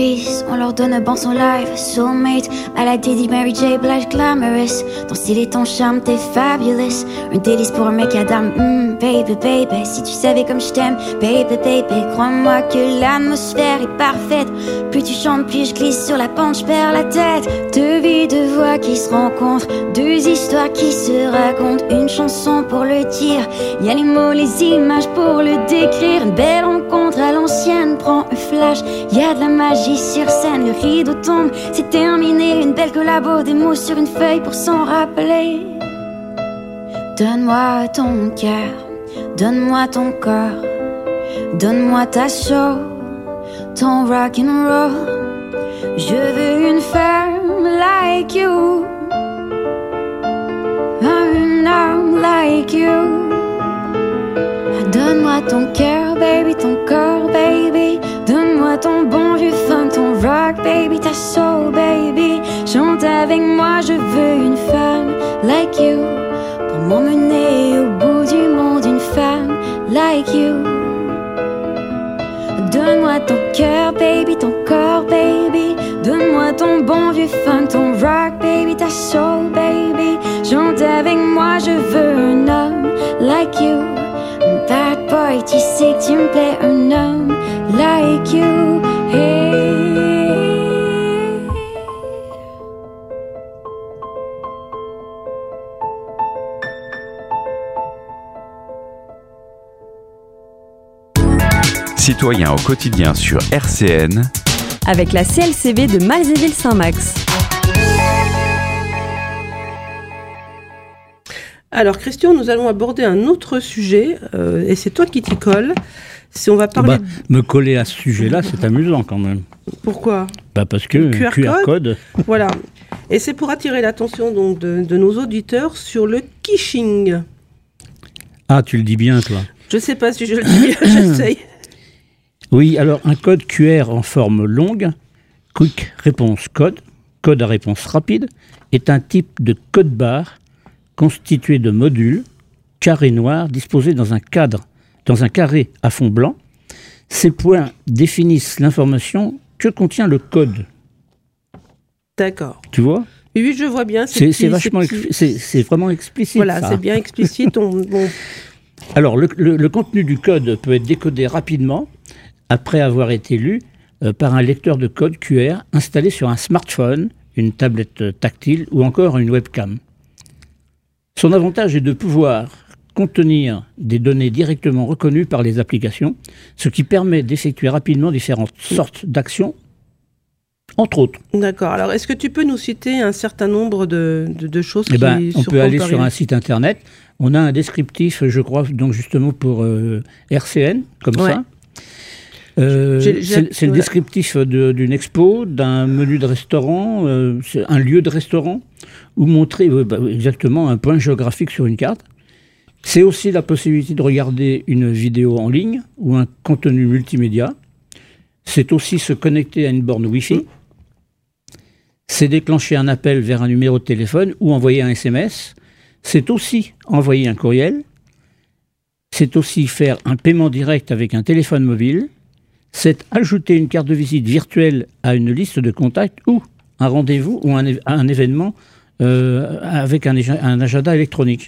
Speaker 5: glisse, on leur donne un bon son live. Soulmate, à la Diddy, Mary J. Blige, glamorous. Ton style et ton charme, t'es fabulous. Un délice pour un mec à dame, mm, baby, baby. Si tu savais comme je t'aime, baby, baby. Crois-moi que l'atmosphère est parfaite. Plus tu chantes, plus je glisse sur la pente, je perds la tête. Deux vies, deux voix qui se rencontrent, deux histoires qui se racontent. Une chanson pour le dire, y'a les mots, les images pour le décrire. Une belle rencontre à l'ancienne, prends un flash. Y'a de la magie sur scène, le rideau tombe, c'est terminé. Une belle collabo, des mots sur une feuille pour s'en rappeler. Donne-moi ton cœur, donne-moi ton corps, donne-moi ta soul, ton rock and roll. Je veux une femme like you, un homme like you. Donne-moi ton cœur, baby, ton corps, baby. Donne-moi ton bon vieux funk, ton rock, baby, ta soul, baby. Chante avec moi, je veux une femme like you, pour m'emmener au bout du monde, une femme like you. Donne-moi ton cœur, baby, ton corps, baby. Donne-moi ton bon vieux funk, ton rock, baby, ta soul, baby. Chante avec moi, je veux un homme like you. Bad boy, tu sais que tu me plais, un homme like you. Hey.
Speaker 1: Citoyens au quotidien sur R C N.
Speaker 2: Avec la C L C V de Malzéville-Saint-Max.
Speaker 3: Alors Christian, nous allons aborder un autre sujet, euh, et c'est toi qui t'y colles. Si on va parler...
Speaker 4: Bah, me coller à ce sujet-là, c'est amusant quand même.
Speaker 3: Pourquoi ?
Speaker 4: Bah parce que
Speaker 3: Q R,
Speaker 4: Q R code...
Speaker 3: Voilà. Et c'est pour attirer l'attention donc, de, de nos auditeurs sur le kishing.
Speaker 4: Ah, tu le dis bien, toi.
Speaker 3: Je sais pas si je le dis bien, j'essaye.
Speaker 4: Oui, alors un code Q R en forme longue, Quick Response Code, code à réponse rapide, est un type de code barre constitué de modules, carrés noirs, disposés dans un cadre, dans un carré à fond blanc. Ces points définissent l'information que contient le code.
Speaker 3: D'accord.
Speaker 4: Tu vois ?
Speaker 3: Oui, je vois bien.
Speaker 4: C'est, c'est, vachement expli- c'est, c'est vraiment explicite.
Speaker 3: Voilà,
Speaker 4: ça.
Speaker 3: c'est bien explicite. On, bon.
Speaker 4: Alors, le, le, le contenu du code peut être décodé rapidement après avoir été lu euh, par un lecteur de code Q R installé sur un smartphone, une tablette tactile ou encore une webcam. Son avantage est de pouvoir contenir des données directement reconnues par les applications, ce qui permet d'effectuer rapidement différentes sortes d'actions, entre autres.
Speaker 3: D'accord. Alors, est-ce que tu peux nous citer un certain nombre de, de, de choses
Speaker 4: eh ben,
Speaker 3: qui
Speaker 4: on
Speaker 3: sur
Speaker 4: peut aller
Speaker 3: on
Speaker 4: sur un site internet. On a un descriptif, je crois, donc justement pour euh, R C N, comme
Speaker 3: ouais.
Speaker 4: ça. Euh,
Speaker 3: j'ai, j'ai,
Speaker 4: c'est, c'est le
Speaker 3: ouais.
Speaker 4: descriptif de, d'une expo, d'un menu de restaurant, euh, c'est un lieu de restaurant, ou montrer euh, bah, exactement un point géographique sur une carte. C'est aussi la possibilité de regarder une vidéo en ligne ou un contenu multimédia. C'est aussi se connecter à une borne Wi-Fi. Mmh. C'est déclencher un appel vers un numéro de téléphone ou envoyer un S M S. C'est aussi envoyer un courriel. C'est aussi faire un paiement direct avec un téléphone mobile. C'est ajouter une carte de visite virtuelle à une liste de contacts ou un rendez-vous ou un, un événement euh, avec un, un agenda électronique.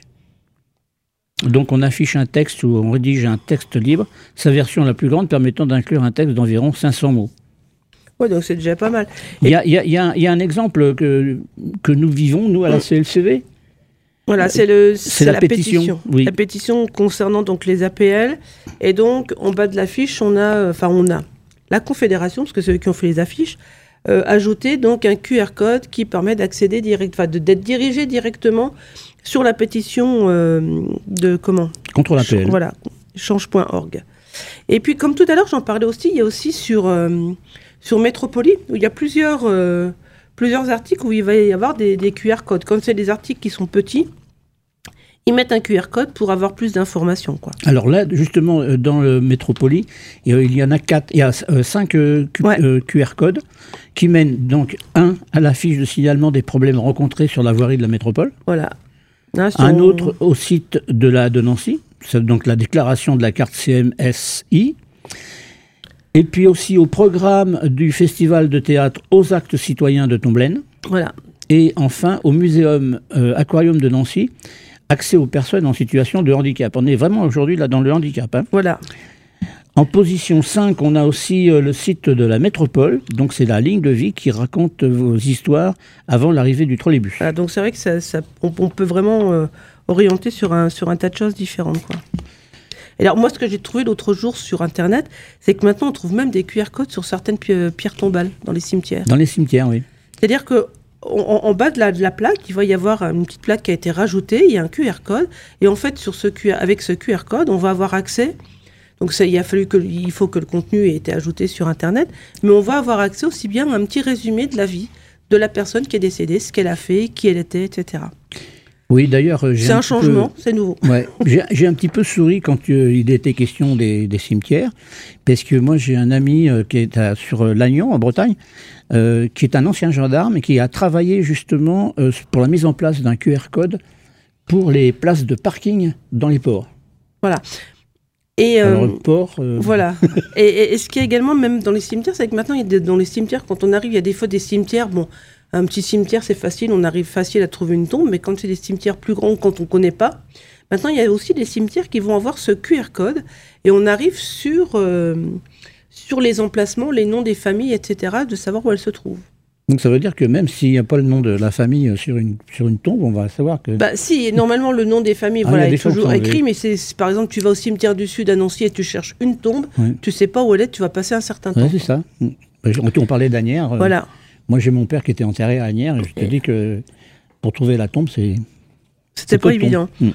Speaker 4: Donc on affiche un texte ou on rédige un texte libre, sa version la plus grande permettant d'inclure un texte d'environ cinq cents mots.
Speaker 3: Oui, donc c'est déjà pas mal.
Speaker 4: Il y a, y a, y a, y a un exemple que, que nous vivons, nous, à la C L C V.
Speaker 3: Voilà, c'est, le, c'est,
Speaker 4: c'est la, la pétition. pétition. Oui.
Speaker 3: La pétition concernant donc les A P L. Et donc, en bas de l'affiche, on a, enfin, on a la Confédération, parce que c'est eux qui ont fait les affiches, euh, ajouté donc un Q R code qui permet d'accéder direct, enfin, de, d'être dirigé directement sur la pétition euh, de comment ?
Speaker 4: Contre l'A P L.
Speaker 3: Voilà, change point org. Et puis, comme tout à l'heure, j'en parlais aussi, il y a aussi sur, euh, sur Métropoli, où il y a plusieurs, euh, plusieurs articles où il va y avoir des, des Q R codes. Comme c'est des articles qui sont petits, ils mettent un Q R code pour avoir plus d'informations, quoi.
Speaker 4: Alors là, justement, dans le Métropoli, il y en a quatre, il y a euh, cinq euh, Q,
Speaker 3: ouais.
Speaker 4: euh, Q R codes qui mènent donc un à la fiche de signalement des problèmes rencontrés sur la voirie de la métropole.
Speaker 3: Voilà. Là, sur...
Speaker 4: Un autre au site de la de Nancy, c'est donc la déclaration de la carte C M S I. Et puis aussi au programme du festival de théâtre Aux Actes Citoyens de Tomblaine.
Speaker 3: Voilà.
Speaker 4: Et enfin au muséum euh, Aquarium de Nancy, accès aux personnes en situation de handicap. On est vraiment aujourd'hui là dans le handicap. Hein.
Speaker 3: Voilà.
Speaker 4: En position cinq, on a aussi euh, le site de la métropole. Donc c'est la ligne de vie qui raconte vos histoires avant l'arrivée du trolleybus.
Speaker 3: Voilà, donc c'est vrai que ça, ça, on, on peut vraiment euh, orienter sur un, sur un tas de choses différentes, quoi. Et alors moi, ce que j'ai trouvé l'autre jour sur Internet, c'est que maintenant on trouve même des Q R codes sur certaines pi- pierres tombales dans les cimetières.
Speaker 4: Dans les cimetières, oui.
Speaker 3: C'est-à-dire que en, en bas de la, de la plaque, il va y avoir une petite plaque qui a été rajoutée, il y a un Q R code, et en fait, sur ce Q R, avec ce Q R code, on va avoir accès. Donc ça, il a fallu que, il faut que le contenu ait été ajouté sur Internet, mais on va avoir accès aussi bien à un petit résumé de la vie de la personne qui est décédée, ce qu'elle a fait, qui elle était, et cetera.
Speaker 4: Oui, d'ailleurs, j'ai
Speaker 3: c'est un,
Speaker 4: un
Speaker 3: changement,
Speaker 4: peu...
Speaker 3: c'est nouveau.
Speaker 4: Ouais, j'ai, j'ai un petit peu souri quand euh, il était question des, des cimetières, parce que moi j'ai un ami euh, qui est à, sur euh, Lannion, en Bretagne, euh, qui est un ancien gendarme et qui a travaillé justement euh, pour la mise en place d'un Q R code pour les places de parking dans les ports.
Speaker 3: Voilà. Et euh,
Speaker 4: Alors, le port, euh...
Speaker 3: voilà. et, et, et ce qui est également, même dans les cimetières, c'est que maintenant, il y a des, dans les cimetières, quand on arrive, il y a des fois des cimetières, bon, un petit cimetière, c'est facile, on arrive facile à trouver une tombe, mais quand c'est des cimetières plus grands, quand on ne connaît pas, maintenant, il y a aussi des cimetières qui vont avoir ce Q R code, et on arrive sur, euh, sur les emplacements, les noms des familles, et cetera, de savoir où elles se trouvent.
Speaker 4: Donc ça veut dire que même s'il n'y a pas le nom de la famille sur une, sur une tombe, on va savoir que...
Speaker 3: Bah si, normalement le nom des familles
Speaker 4: ah,
Speaker 3: voilà,
Speaker 4: est
Speaker 3: est toujours
Speaker 4: enlevés.
Speaker 3: écrit, mais c'est, c'est, par exemple, tu vas au cimetière du Sud à Nancy et tu cherches une tombe,
Speaker 4: ouais.
Speaker 3: tu ne sais pas où elle est, tu vas passer un certain temps.
Speaker 4: Ouais, c'est ça. On, on parlait d'Asnières. Euh,
Speaker 3: voilà.
Speaker 4: Moi j'ai mon père qui était enterré à Asnières et je te
Speaker 3: et...
Speaker 4: dis que pour trouver la tombe, c'est...
Speaker 3: C'était
Speaker 4: c'est
Speaker 3: pas évident.
Speaker 4: Mmh.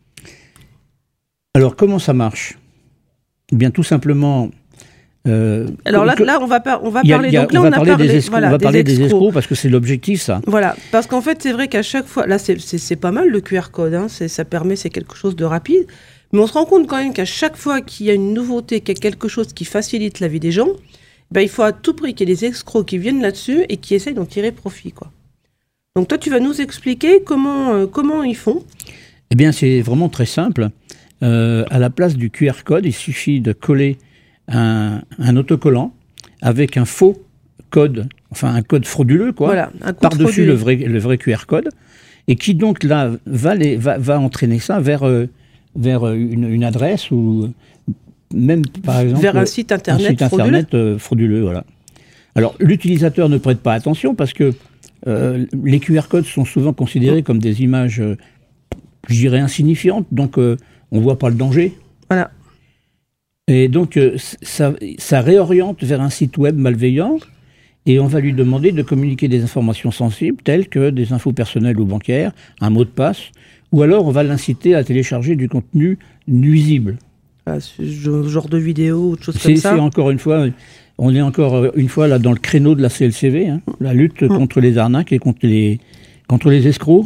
Speaker 4: Alors comment ça marche ? Eh bien tout simplement...
Speaker 3: Euh, Alors là, que, là, on va, par, on va
Speaker 4: a,
Speaker 3: parler.
Speaker 4: A,
Speaker 3: donc là,
Speaker 4: on,
Speaker 3: on
Speaker 4: va
Speaker 3: a
Speaker 4: parler
Speaker 3: parlé
Speaker 4: des escrocs.
Speaker 3: voilà,
Speaker 4: on va
Speaker 3: des
Speaker 4: parler
Speaker 3: escrocs.
Speaker 4: des escrocs parce que c'est l'objectif, ça.
Speaker 3: Voilà, parce qu'en fait, c'est vrai qu'à chaque fois, là, c'est, c'est, c'est pas mal le Q R code. Hein, c'est, ça permet, c'est quelque chose de rapide. Mais on se rend compte quand même qu'à chaque fois qu'il y a une nouveauté, qu'il y a quelque chose qui facilite la vie des gens, ben, il faut à tout prix qu'il y ait des escrocs qui viennent là-dessus et qui essayent d'en tirer profit, quoi. Donc toi, tu vas nous expliquer comment, euh, comment ils font.
Speaker 4: Eh bien, c'est vraiment très simple. Euh, à la place du Q R code, il suffit de coller un, un autocollant avec un faux code, enfin un code frauduleux, quoi,
Speaker 3: voilà, un code
Speaker 4: par-dessus
Speaker 3: frauduleux.
Speaker 4: le vrai, le vrai Q R code, et qui donc là va, les, va, va entraîner ça vers, euh, vers une, une adresse ou même par exemple
Speaker 3: vers un site internet,
Speaker 4: un site internet frauduleux. Euh, frauduleux voilà. Alors l'utilisateur ne prête pas attention parce que euh, les Q R codes sont souvent considérés comme des images, euh, je dirais, insignifiantes, donc euh, on ne voit pas le danger.
Speaker 3: Voilà.
Speaker 4: Et donc, euh, ça, ça réoriente vers un site web malveillant et on va lui demander de communiquer des informations sensibles telles que des infos personnelles ou bancaires, un mot de passe, ou alors on va l'inciter à télécharger du contenu nuisible.
Speaker 3: Ah, ce genre de vidéo ou de choses
Speaker 4: c'est,
Speaker 3: comme ça.
Speaker 4: C'est encore une fois, on est encore une fois là dans le créneau de la C L C V, hein, la lutte mmh. contre les arnaques et contre les, contre les escrocs.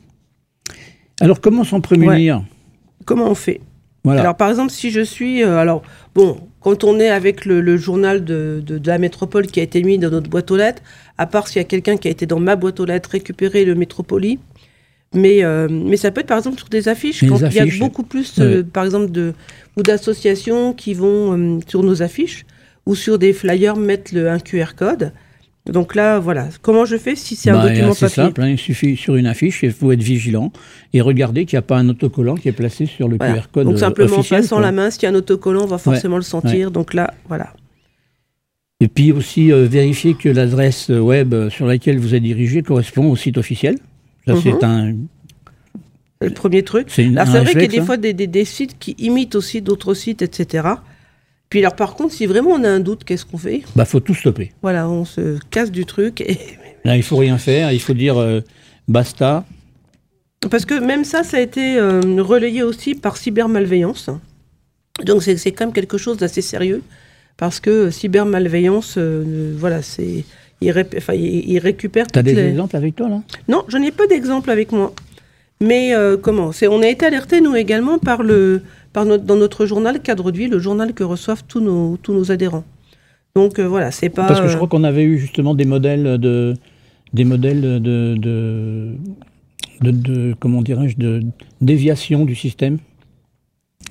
Speaker 4: Alors, comment s'en prémunir ?
Speaker 3: Ouais. Comment on fait ?
Speaker 4: Voilà.
Speaker 3: Alors, par exemple, si je suis... Euh, alors, bon, quand on est avec le, le journal de, de, de la métropole qui a été mis dans notre boîte aux lettres, à part s'il y a quelqu'un qui a été dans ma boîte aux lettres récupérer le Métropolis, mais, euh, mais ça peut être, par exemple, sur des affiches,
Speaker 4: Les
Speaker 3: quand
Speaker 4: affiches.
Speaker 3: il y a beaucoup plus, euh, ouais. par exemple, de, ou d'associations qui vont euh, sur nos affiches, ou sur des flyers mettre le, un Q R code. Donc là, voilà. Comment je fais si c'est
Speaker 4: bah,
Speaker 3: un document
Speaker 4: c'est
Speaker 3: papier ?
Speaker 4: C'est simple, hein, il suffit sur une affiche, il faut être vigilant et regarder qu'il n'y a pas un autocollant qui est placé sur le voilà. Q R code.
Speaker 3: Donc simplement
Speaker 4: officiel,
Speaker 3: en passant
Speaker 4: quoi.
Speaker 3: la main, s'il y a un autocollant, on va forcément
Speaker 4: ouais.
Speaker 3: le sentir.
Speaker 4: Ouais.
Speaker 3: Donc là, voilà.
Speaker 4: Et puis aussi euh, vérifier que l'adresse web sur laquelle vous êtes dirigé correspond au site officiel. Ça, mm-hmm. c'est un...
Speaker 3: C'est le premier truc.
Speaker 4: C'est, une,
Speaker 3: alors, c'est vrai
Speaker 4: réflexe,
Speaker 3: qu'il y a des
Speaker 4: hein.
Speaker 3: fois des, des, des sites qui imitent aussi d'autres sites, et cetera. Puis alors, par contre, si vraiment on a un doute, qu'est-ce qu'on fait ?
Speaker 4: Bah, faut tout stopper.
Speaker 3: Voilà, on se casse du truc. Et...
Speaker 4: Là, il faut rien faire, il faut dire euh, basta.
Speaker 3: Parce que même ça, ça a été euh, relayé aussi par cybermalveillance. Donc, c'est, c'est quand même quelque chose d'assez sérieux. Parce que cybermalveillance, euh, voilà, c'est... Il, ré... enfin, il, il récupère...
Speaker 4: T'as des
Speaker 3: les...
Speaker 4: exemples avec toi, là ?
Speaker 3: Non, je n'ai pas d'exemple avec moi. Mais euh, comment ? C'est, on a été alertés, nous également, par le... Par notre, dans notre journal Cadre de Vie, le journal que reçoivent tous nos, tous nos adhérents. Donc euh, voilà, c'est pas...
Speaker 4: Parce que je crois qu'on avait eu justement des modèles de... Des modèles de... de, de, de comment dirais-je, de déviation du système.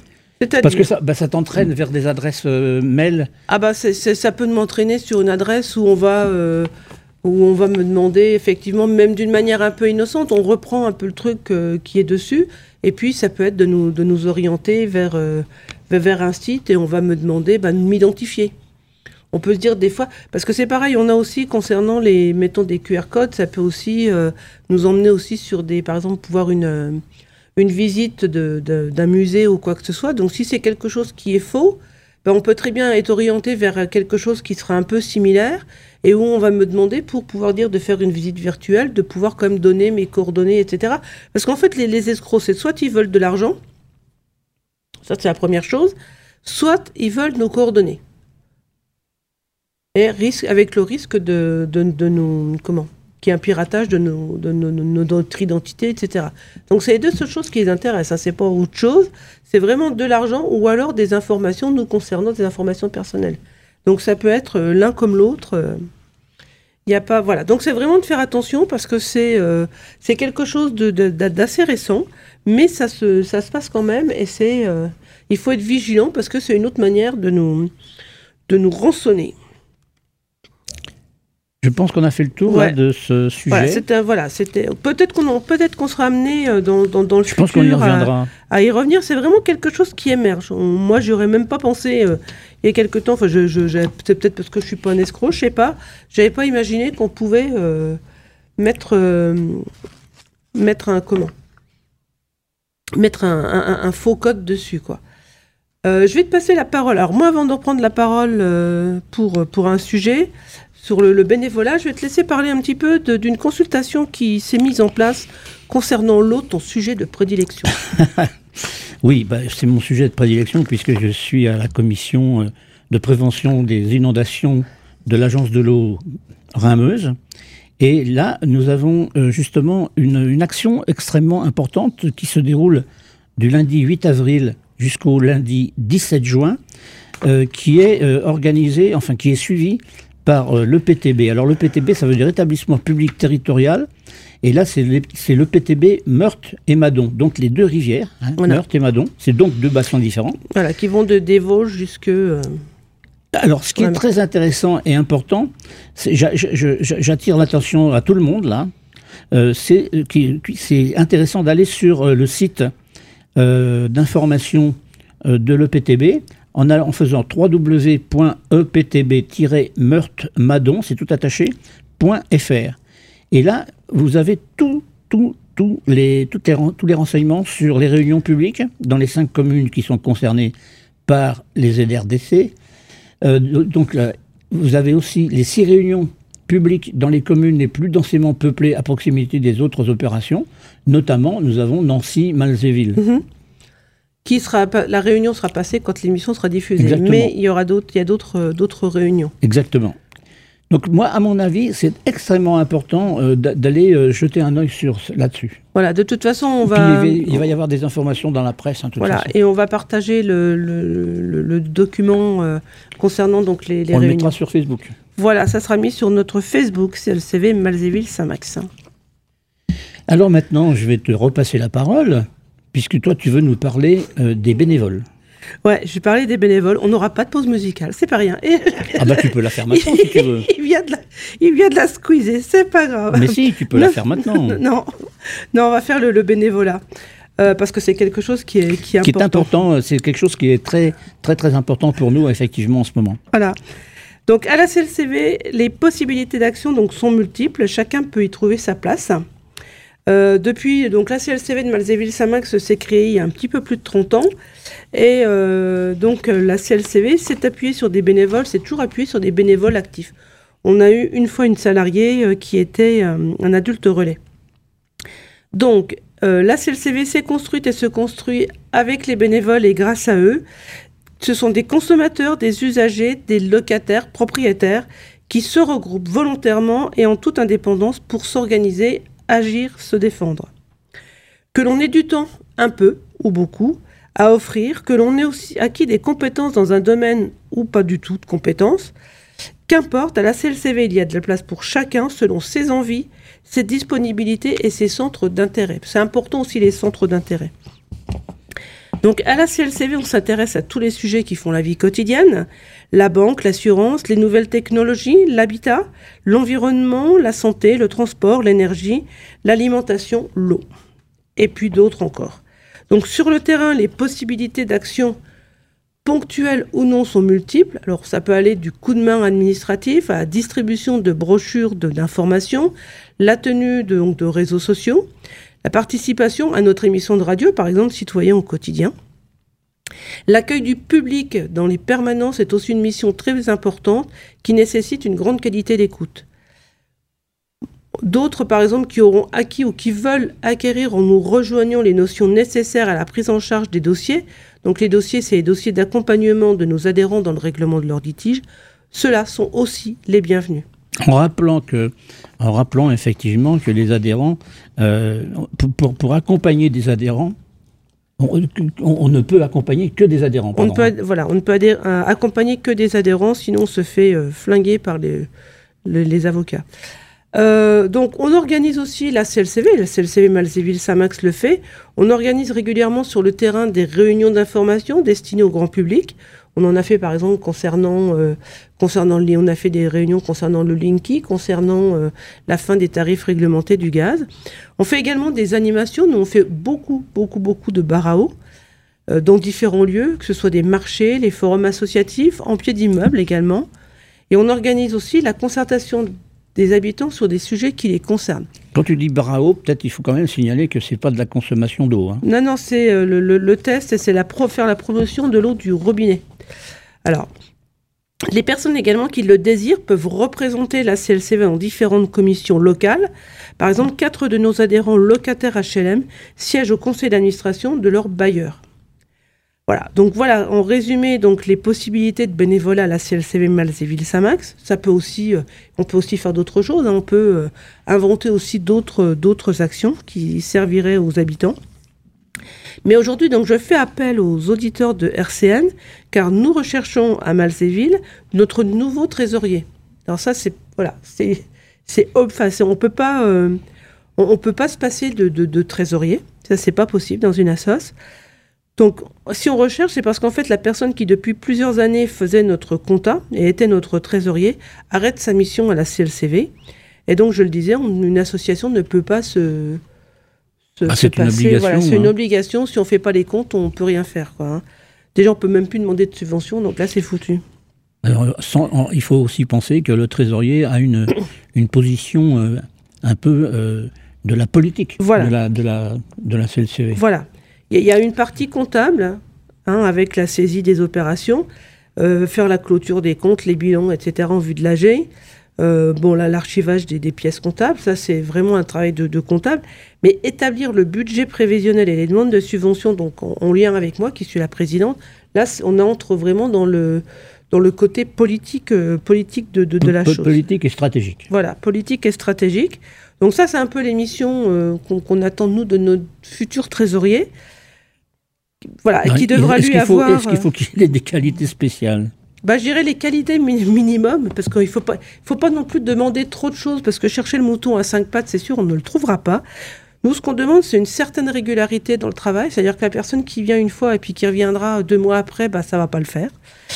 Speaker 3: C'est-à-dire...
Speaker 4: Parce que ça, bah, ça t'entraîne vers des adresses euh, mail.
Speaker 3: Ah bah c'est, c'est, ça peut m'entraîner sur une adresse où on va euh, où on va me demander effectivement, même d'une manière un peu innocente, on reprend un peu le truc euh, qui est dessus, et puis ça peut être de nous de nous orienter vers euh, vers un site, et on va me demander bah, de m'identifier. On peut se dire des fois, parce que c'est pareil, on a aussi concernant les, mettons des Q R codes, ça peut aussi euh, nous emmener aussi sur des, par exemple, pouvoir une, euh, une visite de, de, d'un musée ou quoi que ce soit. Donc si c'est quelque chose qui est faux, ben, on peut très bien être orienté vers quelque chose qui sera un peu similaire et où on va me demander, pour pouvoir dire de faire une visite virtuelle, de pouvoir quand même donner mes coordonnées, et cetera. Parce qu'en fait, les, les escrocs, c'est soit ils veulent de l'argent, ça c'est la première chose, soit ils veulent nos coordonnées. Et risque, avec le risque de, de, de nous, comment, qu'il y ait un piratage de, nos, de, nos, de notre identité, et cetera. Donc c'est les deux seules choses qui les intéressent, hein. C'est pas autre chose, c'est vraiment de l'argent ou alors des informations nous concernant, des informations personnelles. Donc ça peut être l'un comme l'autre. Il n'y a pas, voilà. Donc c'est vraiment de faire attention parce que c'est, euh, c'est quelque chose de, de, d'assez récent, mais ça se, ça se passe quand même et c'est, euh, il faut être vigilant parce que c'est une autre manière de nous, de nous rançonner.
Speaker 4: Je pense qu'on a fait le tour
Speaker 3: ouais.
Speaker 4: là, de ce sujet.
Speaker 3: Voilà, c'était, voilà, c'était, peut-être qu'on, peut-être qu'on sera amené dans, dans, dans le
Speaker 4: Je
Speaker 3: futur
Speaker 4: pense qu'on y reviendra.
Speaker 3: À, à y revenir. C'est vraiment quelque chose qui émerge. On, moi, j'aurais même pas pensé euh, il y a quelque temps. Enfin, je, je, c'est peut-être parce que je suis pas un escroc, je sais pas. J'avais pas imaginé qu'on pouvait euh, mettre, euh, mettre un comment, mettre un, un, un faux code dessus, quoi. Euh, je vais te passer la parole. Alors moi, avant de reprendre la parole euh, pour pour un sujet. Sur le, le bénévolat, je vais te laisser parler un petit peu de, d'une consultation qui s'est mise en place concernant l'eau, ton sujet de prédilection.
Speaker 4: Oui, bah, c'est mon sujet de prédilection puisque je suis à la commission de prévention des inondations de l'agence de l'eau Rhin-Meuse. Et là, nous avons euh, justement une, une action extrêmement importante qui se déroule du lundi huit avril jusqu'au lundi dix-sept juin, euh, qui est euh, organisée, enfin qui est suivie par euh, l'E P T B. Alors l'E P T B, ça veut dire établissement public territorial, et là c'est, les, c'est l'E P T B Meurthe et Madon, donc les deux rivières, hein, voilà. Meurthe et Madon, c'est donc deux bassins différents.
Speaker 3: Voilà, qui vont de des Vosges jusque... Euh...
Speaker 4: Alors ce qui voilà. est très intéressant et important, c'est, j'a, j'a, j'attire l'attention à tout le monde là, euh, c'est, euh, qui, c'est intéressant d'aller sur euh, le site euh, d'information euh, de l'E P T B, En, en faisant w w w point e p t b tiret meurthe madon, c'est tout attaché, .fr. Et là, vous avez tout, tout, tout les, toutes les, tous les renseignements sur les réunions publiques dans les cinq communes qui sont concernées par les Z R D C. Euh, donc là, vous avez aussi les six réunions publiques dans les communes les plus densément peuplées à proximité des autres opérations. Notamment, nous avons Nancy-Malzéville. Mmh.
Speaker 3: Qui sera, la réunion sera passée quand l'émission sera diffusée.
Speaker 4: Exactement.
Speaker 3: Mais il y aura d'autres, il y a d'autres, d'autres réunions.
Speaker 4: Exactement. Donc moi, à mon avis, c'est extrêmement important euh, d'aller euh, jeter un œil sur là-dessus.
Speaker 3: Voilà, de toute façon, on va...
Speaker 4: Puis, il, va, il va y avoir des informations dans la presse. Hein, toute
Speaker 3: voilà,
Speaker 4: façon.
Speaker 3: Et on va partager le, le, le, le document euh, concernant donc les, les
Speaker 4: on
Speaker 3: réunions. On
Speaker 4: le mettra sur Facebook.
Speaker 3: Voilà, ça sera mis sur notre Facebook, C L C V Malzéville-Saint-Max.
Speaker 4: Alors maintenant, je vais te repasser la parole, puisque toi, tu veux nous parler euh, des bénévoles.
Speaker 3: Ouais, je vais parler des bénévoles. On n'aura pas de pause musicale, c'est pas rien. Et...
Speaker 4: Ah bah tu peux la faire maintenant si tu veux.
Speaker 3: Il vient de la, il vient de la squeezer, c'est pas grave.
Speaker 4: Mais si, tu peux
Speaker 3: non,
Speaker 4: la faire maintenant.
Speaker 3: Non, non, on va faire le, le bénévolat. Euh, parce que c'est quelque chose qui est, qui est
Speaker 4: qui
Speaker 3: important.
Speaker 4: Est important. C'est quelque chose qui est très, très, très important pour nous, effectivement, en ce moment.
Speaker 3: Voilà. Donc, à la C L C V, les possibilités d'action donc, sont multiples. Chacun peut y trouver sa place. Euh, depuis, donc la C L C V de Malzéville-Saint-Max s'est créée il y a un petit peu plus de trente ans. Et euh, donc, la C L C V s'est appuyée sur des bénévoles, s'est toujours appuyée sur des bénévoles actifs. On a eu une fois une salariée euh, qui était euh, un adulte relais. Donc, euh, la C L C V s'est construite et se construit avec les bénévoles et grâce à eux. Ce sont des consommateurs, des usagers, des locataires, propriétaires qui se regroupent volontairement et en toute indépendance pour s'organiser, agir, se défendre. Que l'on ait du temps, un peu ou beaucoup, à offrir, que l'on ait aussi acquis des compétences dans un domaine ou pas du tout de compétences, qu'importe, à la C L C V, il y a de la place pour chacun selon ses envies, ses disponibilités et ses centres d'intérêt. C'est important aussi les centres d'intérêt. Donc à la C L C V, on s'intéresse à tous les sujets qui font la vie quotidienne, la banque, l'assurance, les nouvelles technologies, l'habitat, l'environnement, la santé, le transport, l'énergie, l'alimentation, l'eau, et puis d'autres encore. Donc sur le terrain, les possibilités d'action ponctuelles ou non sont multiples. Alors ça peut aller du coup de main administratif à la distribution de brochures de, d'informations, la tenue de, donc, de réseaux sociaux, la participation à notre émission de radio, par exemple Citoyens au quotidien. L'accueil du public dans les permanences est aussi une mission très importante qui nécessite une grande qualité d'écoute. D'autres, par exemple, qui auront acquis ou qui veulent acquérir en nous rejoignant les notions nécessaires à la prise en charge des dossiers. Donc les dossiers, c'est les dossiers d'accompagnement de nos adhérents dans le règlement de leurs litiges. Ceux-là sont aussi les bienvenus.
Speaker 4: En rappelant, que, en rappelant effectivement que les adhérents, euh, pour, pour, pour accompagner des adhérents, on, on, on ne peut accompagner que des adhérents.
Speaker 3: On ne peut, voilà, on ne peut adhérer, euh, accompagner que des adhérents, sinon on se fait euh, flinguer par les, les, les avocats. Euh, donc on organise aussi la C L C V, la C L C V Malzéville-Saint-Max le fait. On organise régulièrement sur le terrain des réunions d'information destinées au grand public. On en a fait par exemple concernant, euh, concernant le, on a fait des réunions concernant le Linky, concernant euh, la fin des tarifs réglementés du gaz. On fait également des animations. Nous on fait beaucoup, beaucoup, beaucoup de bar à eau euh, dans différents lieux, que ce soit des marchés, les forums associatifs, en pied d'immeuble également. Et on organise aussi la concertation des habitants sur des sujets qui les concernent.
Speaker 4: Quand tu dis bar à eau, peut-être il faut quand même signaler que c'est pas de la consommation d'eau. Hein.
Speaker 3: Non, non, c'est euh, le, le, le test, c'est la pro, faire la promotion de l'eau du robinet. Alors, les personnes également qui le désirent peuvent représenter la C L C V en différentes commissions locales. Par exemple, quatre de nos adhérents locataires H L M siègent au conseil d'administration de leur bailleur. Voilà, donc voilà, en résumé, donc les possibilités de bénévolat à la C L C V Malzéville-Saint-Max. Ça peut aussi, euh, on peut aussi faire d'autres choses. Hein, on peut euh, inventer aussi d'autres, d'autres actions qui serviraient aux habitants. Mais aujourd'hui, donc, je fais appel aux auditeurs de R C N, car nous recherchons à Malzéville notre nouveau trésorier. Alors ça, c'est voilà, c'est, c'est, enfin, c'est on peut pas, euh, on, on peut pas se passer de, de, de trésorier. Ça, c'est pas possible dans une assoce. Donc, si on recherche, c'est parce qu'en fait, la personne qui, depuis plusieurs années, faisait notre compta et était notre trésorier, arrête sa mission à la C L C V. Et donc, je le disais, on, une association ne peut pas se, se,
Speaker 4: ah,
Speaker 3: se
Speaker 4: c'est
Speaker 3: passer.
Speaker 4: Une obligation,
Speaker 3: voilà, c'est
Speaker 4: hein.
Speaker 3: une obligation. Si on ne fait pas les comptes, on ne peut rien faire, quoi, hein. Déjà, on ne peut même plus demander de subvention, donc là, c'est foutu.
Speaker 4: Alors, sans, en, il faut aussi penser que le trésorier a une, une position euh, un peu euh, de la politique
Speaker 3: voilà.
Speaker 4: de, la, de, la, de la C L C V.
Speaker 3: Voilà. Il y a une partie comptable, hein, avec la saisie des opérations, euh, faire la clôture des comptes, les bilans, et cetera en vue de l'A G. Euh, bon, là, l'archivage des, des pièces comptables, ça c'est vraiment un travail de, de comptable. Mais établir le budget prévisionnel et les demandes de subvention, donc en, en lien avec moi, qui suis la présidente, là on entre vraiment dans le, dans le côté politique, euh, politique de, de, de la
Speaker 4: P-
Speaker 3: chose.
Speaker 4: Politique et stratégique.
Speaker 3: Voilà, politique et stratégique. Donc ça, c'est un peu les missions euh, qu'on, qu'on attend, nous, de notre futur trésorier. Voilà, et qui devra
Speaker 4: est-ce
Speaker 3: lui
Speaker 4: qu'il faut,
Speaker 3: avoir...
Speaker 4: Est-ce qu'il faut qu'il ait des qualités spéciales ?
Speaker 3: Bah, je dirais les qualités mi- minimum, parce qu'il ne faut pas, faut pas non plus demander trop de choses, parce que chercher le mouton à cinq pattes, c'est sûr, on ne le trouvera pas. Nous, ce qu'on demande, c'est une certaine régularité dans le travail, c'est-à-dire que la personne qui vient une fois et puis qui reviendra deux mois après, bah, ça ne va pas le faire.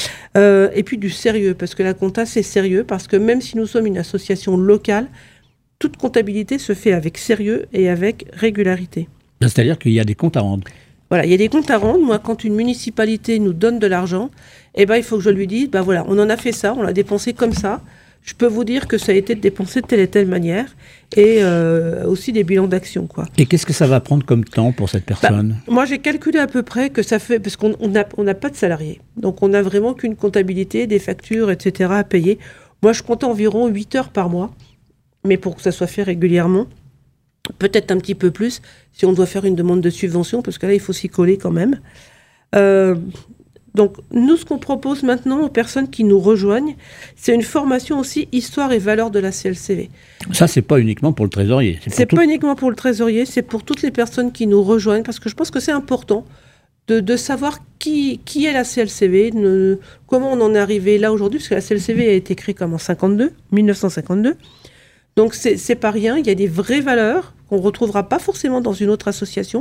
Speaker 3: Euh, et puis du sérieux, parce que la compta, c'est sérieux, parce que même si nous sommes une association locale, toute comptabilité se fait avec sérieux et avec régularité.
Speaker 4: C'est-à-dire qu'il y a des comptes à rendre.
Speaker 3: Voilà, il y a des comptes à rendre. Moi, quand une municipalité nous donne de l'argent, eh ben, il faut que je lui dise, bah voilà, on en a fait ça, on l'a dépensé comme ça. Je peux vous dire que ça a été dépensé de telle et telle manière, et euh, aussi des bilans d'action, quoi.
Speaker 4: Et qu'est-ce que ça va prendre comme temps pour cette personne ?
Speaker 3: Bah, moi, j'ai calculé à peu près que ça fait, parce qu'on n'a on n'a pas de salariés, donc on n'a vraiment qu'une comptabilité, des factures, et cetera à payer. Moi, je compte environ huit heures par mois, mais pour que ça soit fait régulièrement. Peut-être un petit peu plus si on doit faire une demande de subvention, parce que là, il faut s'y coller quand même. Euh, donc, nous, ce qu'on propose maintenant aux personnes qui nous rejoignent, c'est une formation aussi histoire et valeurs de la C L C V.
Speaker 4: Ça, c'est pas uniquement pour le trésorier.
Speaker 3: C'est, c'est
Speaker 4: tout...
Speaker 3: pas uniquement pour le trésorier, c'est pour toutes les personnes qui nous rejoignent, parce que je pense que c'est important de, de savoir qui, qui est la C L C V, ne, comment on en est arrivé là aujourd'hui, parce que la C L C V a été créée comme en cinquante-deux, dix-neuf cent cinquante-deux. Donc, c'est, c'est pas rien, il y a des vraies valeurs qu'on ne retrouvera pas forcément dans une autre association.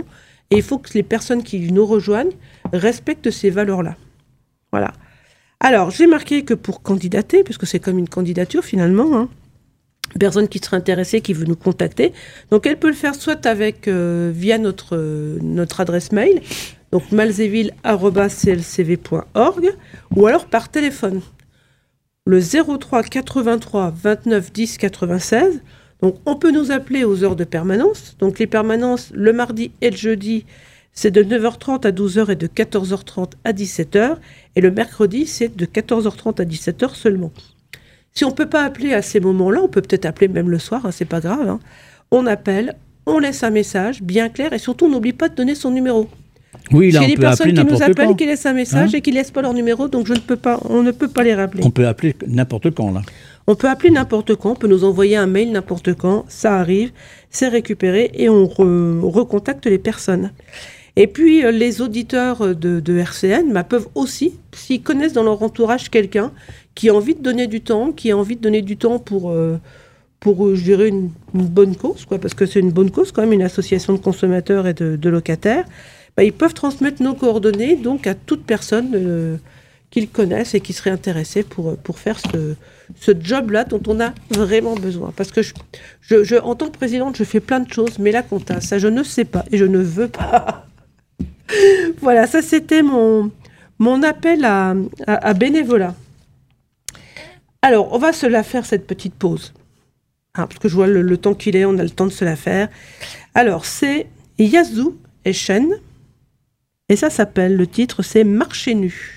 Speaker 3: Et il faut que les personnes qui nous rejoignent respectent ces valeurs-là. Voilà. Alors, j'ai marqué que pour candidater, puisque c'est comme une candidature finalement, hein, personne qui serait intéressée, qui veut nous contacter, donc elle peut le faire soit avec euh, via notre, euh, notre adresse mail, donc malzéville arobase c l c v point org, ou alors par téléphone, le zéro trois quatre-vingt-trois vingt-neuf dix quatre-vingt-seize. Donc on peut nous appeler aux heures de permanence. Donc les permanences, le mardi et le jeudi, c'est de neuf heures trente à douze heures et de quatorze heures trente à dix-sept heures. Et le mercredi, c'est de quatorze heures trente à dix-sept heures seulement. Si on ne peut pas appeler à ces moments-là, on peut peut-être appeler même le soir, hein, c'est pas grave. Hein. On appelle, on laisse un message bien clair et surtout, on n'oublie pas de donner son numéro.
Speaker 4: Oui, là,
Speaker 3: Parce qu'il y a
Speaker 4: on
Speaker 3: des
Speaker 4: peut
Speaker 3: personnes
Speaker 4: appeler
Speaker 3: qui nous
Speaker 4: n'importe
Speaker 3: appellent,
Speaker 4: quand.
Speaker 3: qui laissent un message
Speaker 4: Hein
Speaker 3: et qui ne laissent pas leur numéro, donc je ne peux pas, on ne peut pas les rappeler.
Speaker 4: On peut appeler n'importe quand, là.
Speaker 3: On peut appeler n'importe quand, on peut nous envoyer un mail n'importe quand, ça arrive, c'est récupéré et on re- recontacte les personnes. Et puis, euh, les auditeurs de, de R C N bah, peuvent aussi, s'ils connaissent dans leur entourage quelqu'un qui a envie de donner du temps, qui a envie de donner du temps pour, euh, pour euh, je dirais, une, une bonne cause, quoi, parce que c'est une bonne cause quand même, une association de consommateurs et de, de locataires, bah, ils peuvent transmettre nos coordonnées donc à toute personne euh, qu'ils connaissent et qui serait intéressée pour, pour faire ce, ce job-là dont on a vraiment besoin. Parce que, je, je, je, en tant que présidente, je fais plein de choses, mais la compta, ça, je ne sais pas et je ne veux pas. Voilà, ça, c'était mon, mon appel à, à, à bénévolat. Alors, on va se la faire, cette petite pause. Hein, parce que je vois le, le temps qu'il est, on a le temps de se la faire. Alors, c'est Yazoo et Shen. Et ça s'appelle, le titre, c'est Marcher nu.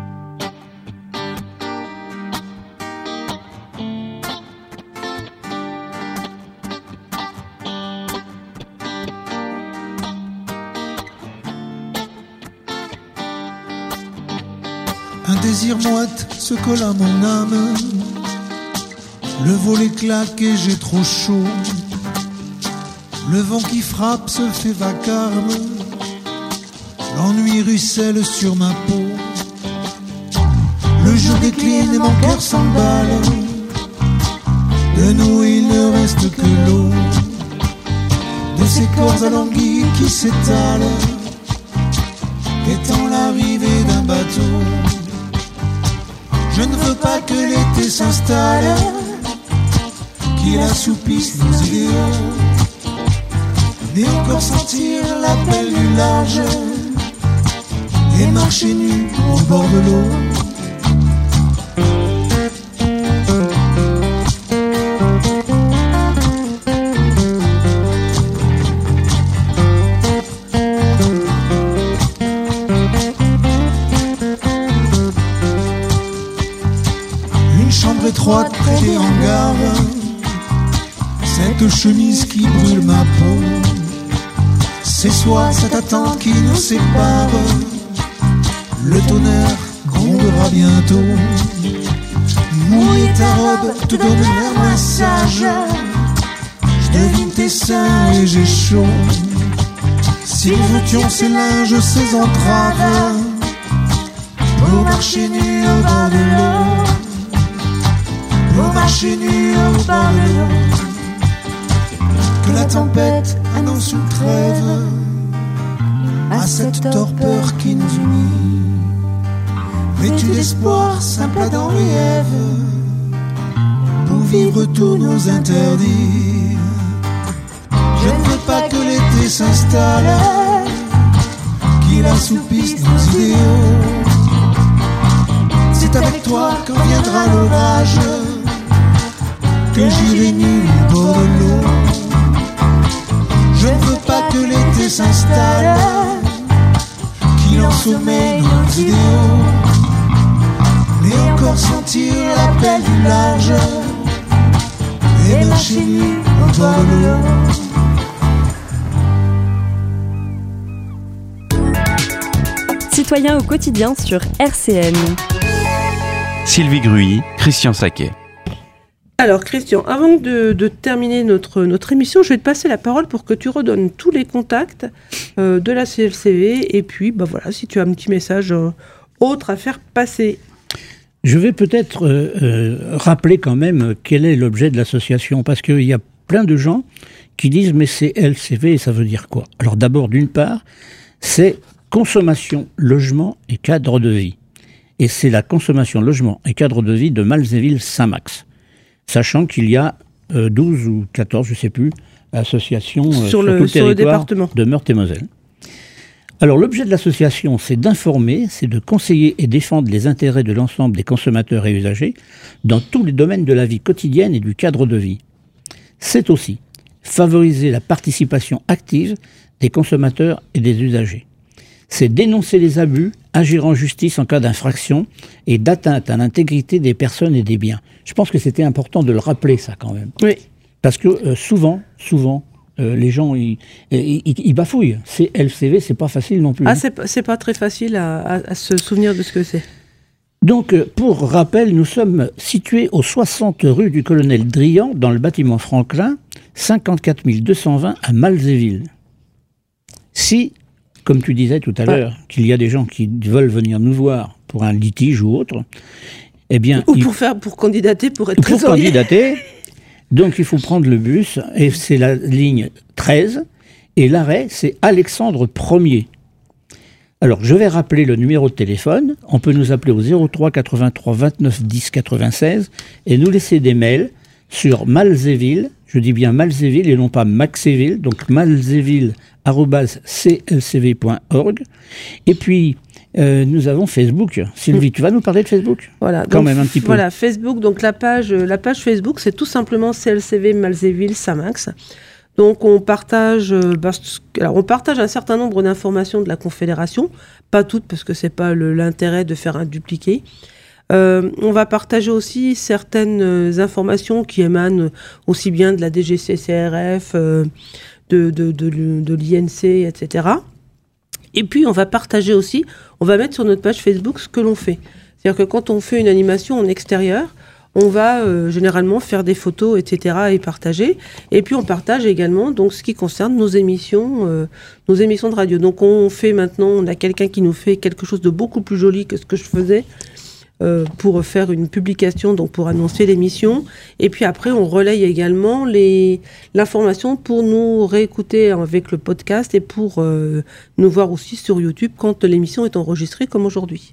Speaker 6: Un désir moite se colle à mon âme. Le volet claque et j'ai trop chaud. Le vent qui frappe se fait vacarme. L'ennui ruisselle sur ma peau. Le jour décline et mon cœur s'emballe. De nous il ne reste que l'eau. De ces corps alanguis qui s'étalent, guettant l'arrivée d'un bateau. Je ne veux pas que l'été s'installe, qu'il assoupisse nos idéaux, ni encore sentir l'appel du large et marcher nu au bord de l'eau. Étroite près des hangars, cette chemise qui brûle ma peau, c'est soit cette attente qui nous sépare, le tonnerre grondera bientôt. Mouiller ta robe te donne l'air moins sage, je devine tes seins et j'ai chaud. Si nous étions ces linges, ces entraves, pour marcher nus au bord de l'eau, pour marcher nus au bord de l'eau, que la tempête annonce une trêve à cette torpeur qui nous unit. Vêtus d'espoir, simple Adam et Ève, pour vivre tous nos interdits. Je ne veux pas que l'été s'installe, qu'il assoupisse nos idéaux. C'est avec toi quand viendra l'orage que j'irai nu au bord de l'eau. Je ne veux pas que l'été s'installe, qu'il ensommeille nos idéaux, mais encore sentir l'appel du large et marcher nu au bord de l'eau.
Speaker 2: Citoyens au quotidien sur R C N.
Speaker 1: Sylvie Gruy, Christian Saquet.
Speaker 3: Alors Christian, avant de, de terminer notre, notre émission, je vais te passer la parole pour que tu redonnes tous les contacts euh, de la C L C V et puis bah voilà, si tu as un petit message euh, autre à faire passer.
Speaker 4: Je vais peut-être euh, euh, rappeler quand même quel est l'objet de l'association, parce qu'il y a plein de gens qui disent mais c'est L C V et ça veut dire quoi? Alors d'abord, d'une part, c'est consommation, logement et cadre de vie. Et c'est la consommation, logement et cadre de vie de Malzéville-Saint-Max. Sachant qu'il y a euh, douze ou quatorze, je ne sais plus, associations euh, sur, sur, le, tout le sur le département de Meurthe-et-Moselle. Alors l'objet de l'association, c'est d'informer, c'est de conseiller et défendre les intérêts de l'ensemble des consommateurs et usagers dans tous les domaines de la vie quotidienne et du cadre de vie. C'est aussi favoriser la participation active des consommateurs et des usagers. C'est dénoncer les abus, agir en justice en cas d'infraction et d'atteinte à l'intégrité des personnes et des biens. Je pense que c'était important de le rappeler, ça, quand même.
Speaker 3: Oui.
Speaker 4: Parce que euh, souvent, souvent, euh, les gens, ils, ils, ils bafouillent. C'est L C V, c'est pas facile non plus.
Speaker 3: Ah,
Speaker 4: hein.
Speaker 3: c'est, c'est pas très facile à, à, à se souvenir de ce que c'est.
Speaker 4: Donc, euh, pour rappel, nous sommes situés au soixante rue du Colonel Drian, dans le bâtiment Franklin, cinquante-quatre mille deux cent vingt à Malzéville. Si, comme tu disais tout à l'heure, ah. qu'il y a des gens qui veulent venir nous voir pour un litige ou autre, eh bien...
Speaker 3: Ou
Speaker 4: il...
Speaker 3: pour, faire, pour candidater, pour être
Speaker 4: Pour
Speaker 3: trésorier.
Speaker 4: candidater, donc il faut prendre le bus, et c'est la ligne treize, et l'arrêt, c'est Alexandre Ier. Alors, je vais rappeler le numéro de téléphone. On peut nous appeler au zéro trois quatre-vingt-trois vingt-neuf dix quatre-vingt-seize et nous laisser des mails sur Malzéville, je dis bien Malzéville et non pas Maxéville, donc malzéville arobase c l c v point org. Et puis, euh, nous avons Facebook. Sylvie, tu vas nous parler de Facebook ?
Speaker 3: Voilà,
Speaker 4: quand
Speaker 3: donc,
Speaker 4: même un petit peu.
Speaker 3: Voilà, Facebook, donc la page, la page Facebook, c'est tout simplement C L C V Malzéville Saint-Max. Donc on partage, euh, bah, alors on partage un certain nombre d'informations de la Confédération, pas toutes parce que c'est pas le, l'intérêt de faire un dupliqué. Euh, on va partager aussi certaines informations qui émanent aussi bien de la D G C C R F, euh, de, de, de, de, de l'I N C, et cetera. Et puis on va partager aussi, on va mettre sur notre page Facebook ce que l'on fait. C'est-à-dire que quand on fait une animation en extérieur, on va euh, généralement faire des photos, et cetera et partager. Et puis on partage également donc ce qui concerne nos émissions, euh, nos émissions de radio. Donc on fait maintenant, on a quelqu'un qui nous fait quelque chose de beaucoup plus joli que ce que je faisais euh, pour faire une publication, donc pour annoncer l'émission. Et puis après on relaye également les, l'information pour nous réécouter avec le podcast et pour euh, nous voir aussi sur YouTube quand l'émission est enregistrée comme aujourd'hui.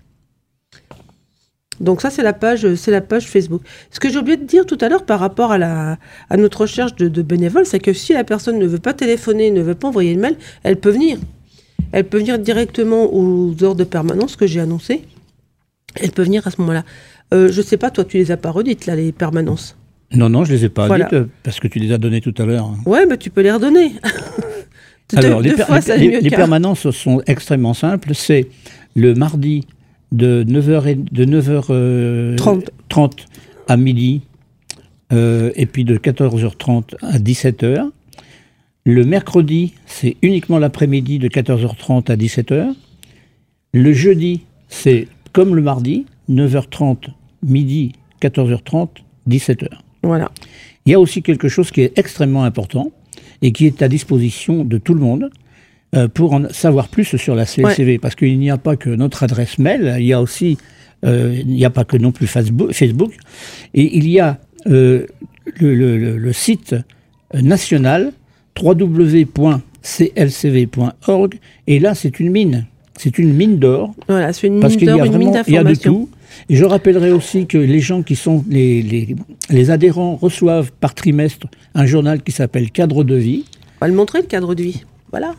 Speaker 3: Donc ça, c'est la page, c'est la page Facebook. Ce que j'ai oublié de dire tout à l'heure par rapport à, la, à notre recherche de, de bénévoles, c'est que si la personne ne veut pas téléphoner, ne veut pas envoyer de mail, elle peut venir. Elle peut venir directement aux heures de permanence que j'ai annoncées. Elle peut venir à ce moment-là. Euh, je ne sais pas, toi, tu les as pas redites, là, les permanences.
Speaker 4: Non, non, je les ai pas
Speaker 3: Voilà.
Speaker 4: dites, parce que tu les as données tout à l'heure.
Speaker 3: Ouais, mais tu peux les redonner.
Speaker 4: Alors,
Speaker 3: deux,
Speaker 4: les,
Speaker 3: deux
Speaker 4: per-
Speaker 3: fois, ça
Speaker 4: les,
Speaker 3: mieux
Speaker 4: les
Speaker 3: qu'un.
Speaker 4: permanences sont extrêmement simples. C'est le mardi de neuf heures, de neuf heures trente à midi, euh, et puis de quatorze heures trente à dix-sept heures. Le mercredi, c'est uniquement l'après-midi de quatorze heures trente à dix-sept heures. Le jeudi, c'est comme le mardi, neuf heures trente, midi, quatorze heures trente, dix-sept heures.
Speaker 3: Voilà.
Speaker 4: Il y a aussi quelque chose qui est extrêmement important et qui est à disposition de tout le monde euh, pour en savoir plus sur la C L C V. Ouais. Parce qu'il n'y a pas que notre adresse mail, il y a aussi, euh, il n'y a pas que non plus Facebook, Facebook et il y a euh, le, le, le site national w w w point c l c v point org et là c'est une mine. C'est une mine d'or.
Speaker 3: Voilà, c'est une
Speaker 4: parce
Speaker 3: mine
Speaker 4: qu'il
Speaker 3: d'or,
Speaker 4: y a
Speaker 3: une
Speaker 4: vraiment,
Speaker 3: mine
Speaker 4: il y a de
Speaker 3: d'informations.
Speaker 4: tout. Et je rappellerai aussi que les gens qui sont les, les, les adhérents reçoivent par trimestre un journal qui s'appelle Cadre de vie.
Speaker 3: On va le montrer, le cadre de vie. Voilà.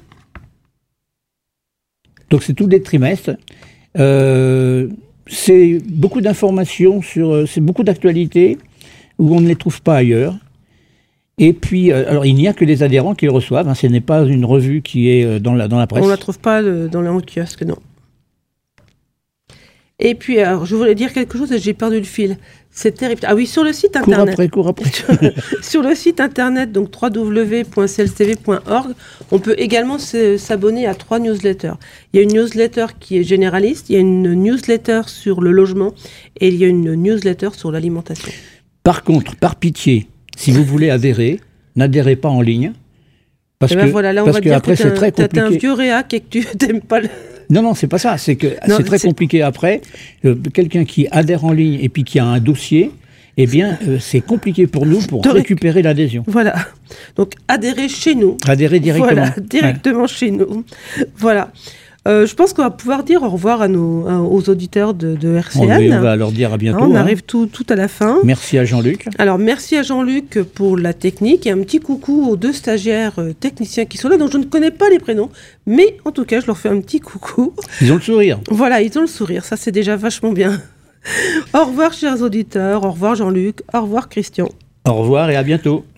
Speaker 4: Donc c'est tous les trimestres. Euh, c'est beaucoup d'informations sur, c'est beaucoup d'actualités où on ne les trouve pas ailleurs. Et puis, euh, alors il n'y a que les adhérents qui le reçoivent. Hein, ce n'est pas une revue qui est euh, dans la dans la presse.
Speaker 3: On ne la trouve pas le, dans les kiosques, non. Et puis, alors, je voulais dire quelque chose et j'ai perdu le fil. C'est terrible. Ah oui, sur le site internet.
Speaker 4: Cours après, cours après.
Speaker 3: Sur le site internet, donc w w w point c l c v point org, on peut également s'abonner à trois newsletters. Il y a une newsletter qui est généraliste, il y a une newsletter sur le logement et il y a une newsletter sur l'alimentation.
Speaker 4: Par contre, par pitié, si vous voulez adhérer, n'adhérez pas en ligne. Parce
Speaker 3: et ben
Speaker 4: que,
Speaker 3: voilà, là, on
Speaker 4: parce
Speaker 3: va
Speaker 4: que
Speaker 3: dire
Speaker 4: après,
Speaker 3: que
Speaker 4: c'est très compliqué.
Speaker 3: t'es un vieux réac et que tu n'aimes pas le...
Speaker 4: Non, non, c'est pas ça. C'est que
Speaker 3: Non,
Speaker 4: c'est très
Speaker 3: c'est-
Speaker 4: compliqué après. Euh, quelqu'un qui adhère en ligne et puis qui a un dossier, eh bien, euh, c'est compliqué pour nous pour
Speaker 3: De réc-
Speaker 4: récupérer l'adhésion.
Speaker 3: Voilà. Donc, adhérer chez nous.
Speaker 4: Adhérer directement.
Speaker 3: Voilà, directement ouais. chez nous. Voilà. Euh, je pense qu'on va pouvoir dire au revoir à nos, à, aux auditeurs de, de R C N.
Speaker 4: On, on va leur dire à bientôt.
Speaker 3: On
Speaker 4: hein.
Speaker 3: arrive tout, tout à la fin.
Speaker 4: Merci à Jean-Luc.
Speaker 3: Alors, merci à Jean-Luc pour la technique et un petit coucou aux deux stagiaires euh, techniciens qui sont là, dont je ne connais pas les prénoms, mais en tout cas, je leur fais un petit coucou.
Speaker 4: Ils ont le sourire.
Speaker 3: Voilà, ils ont le sourire, ça c'est déjà vachement bien. Au revoir, chers auditeurs, au revoir Jean-Luc, au revoir Christian.
Speaker 4: Au revoir et à bientôt.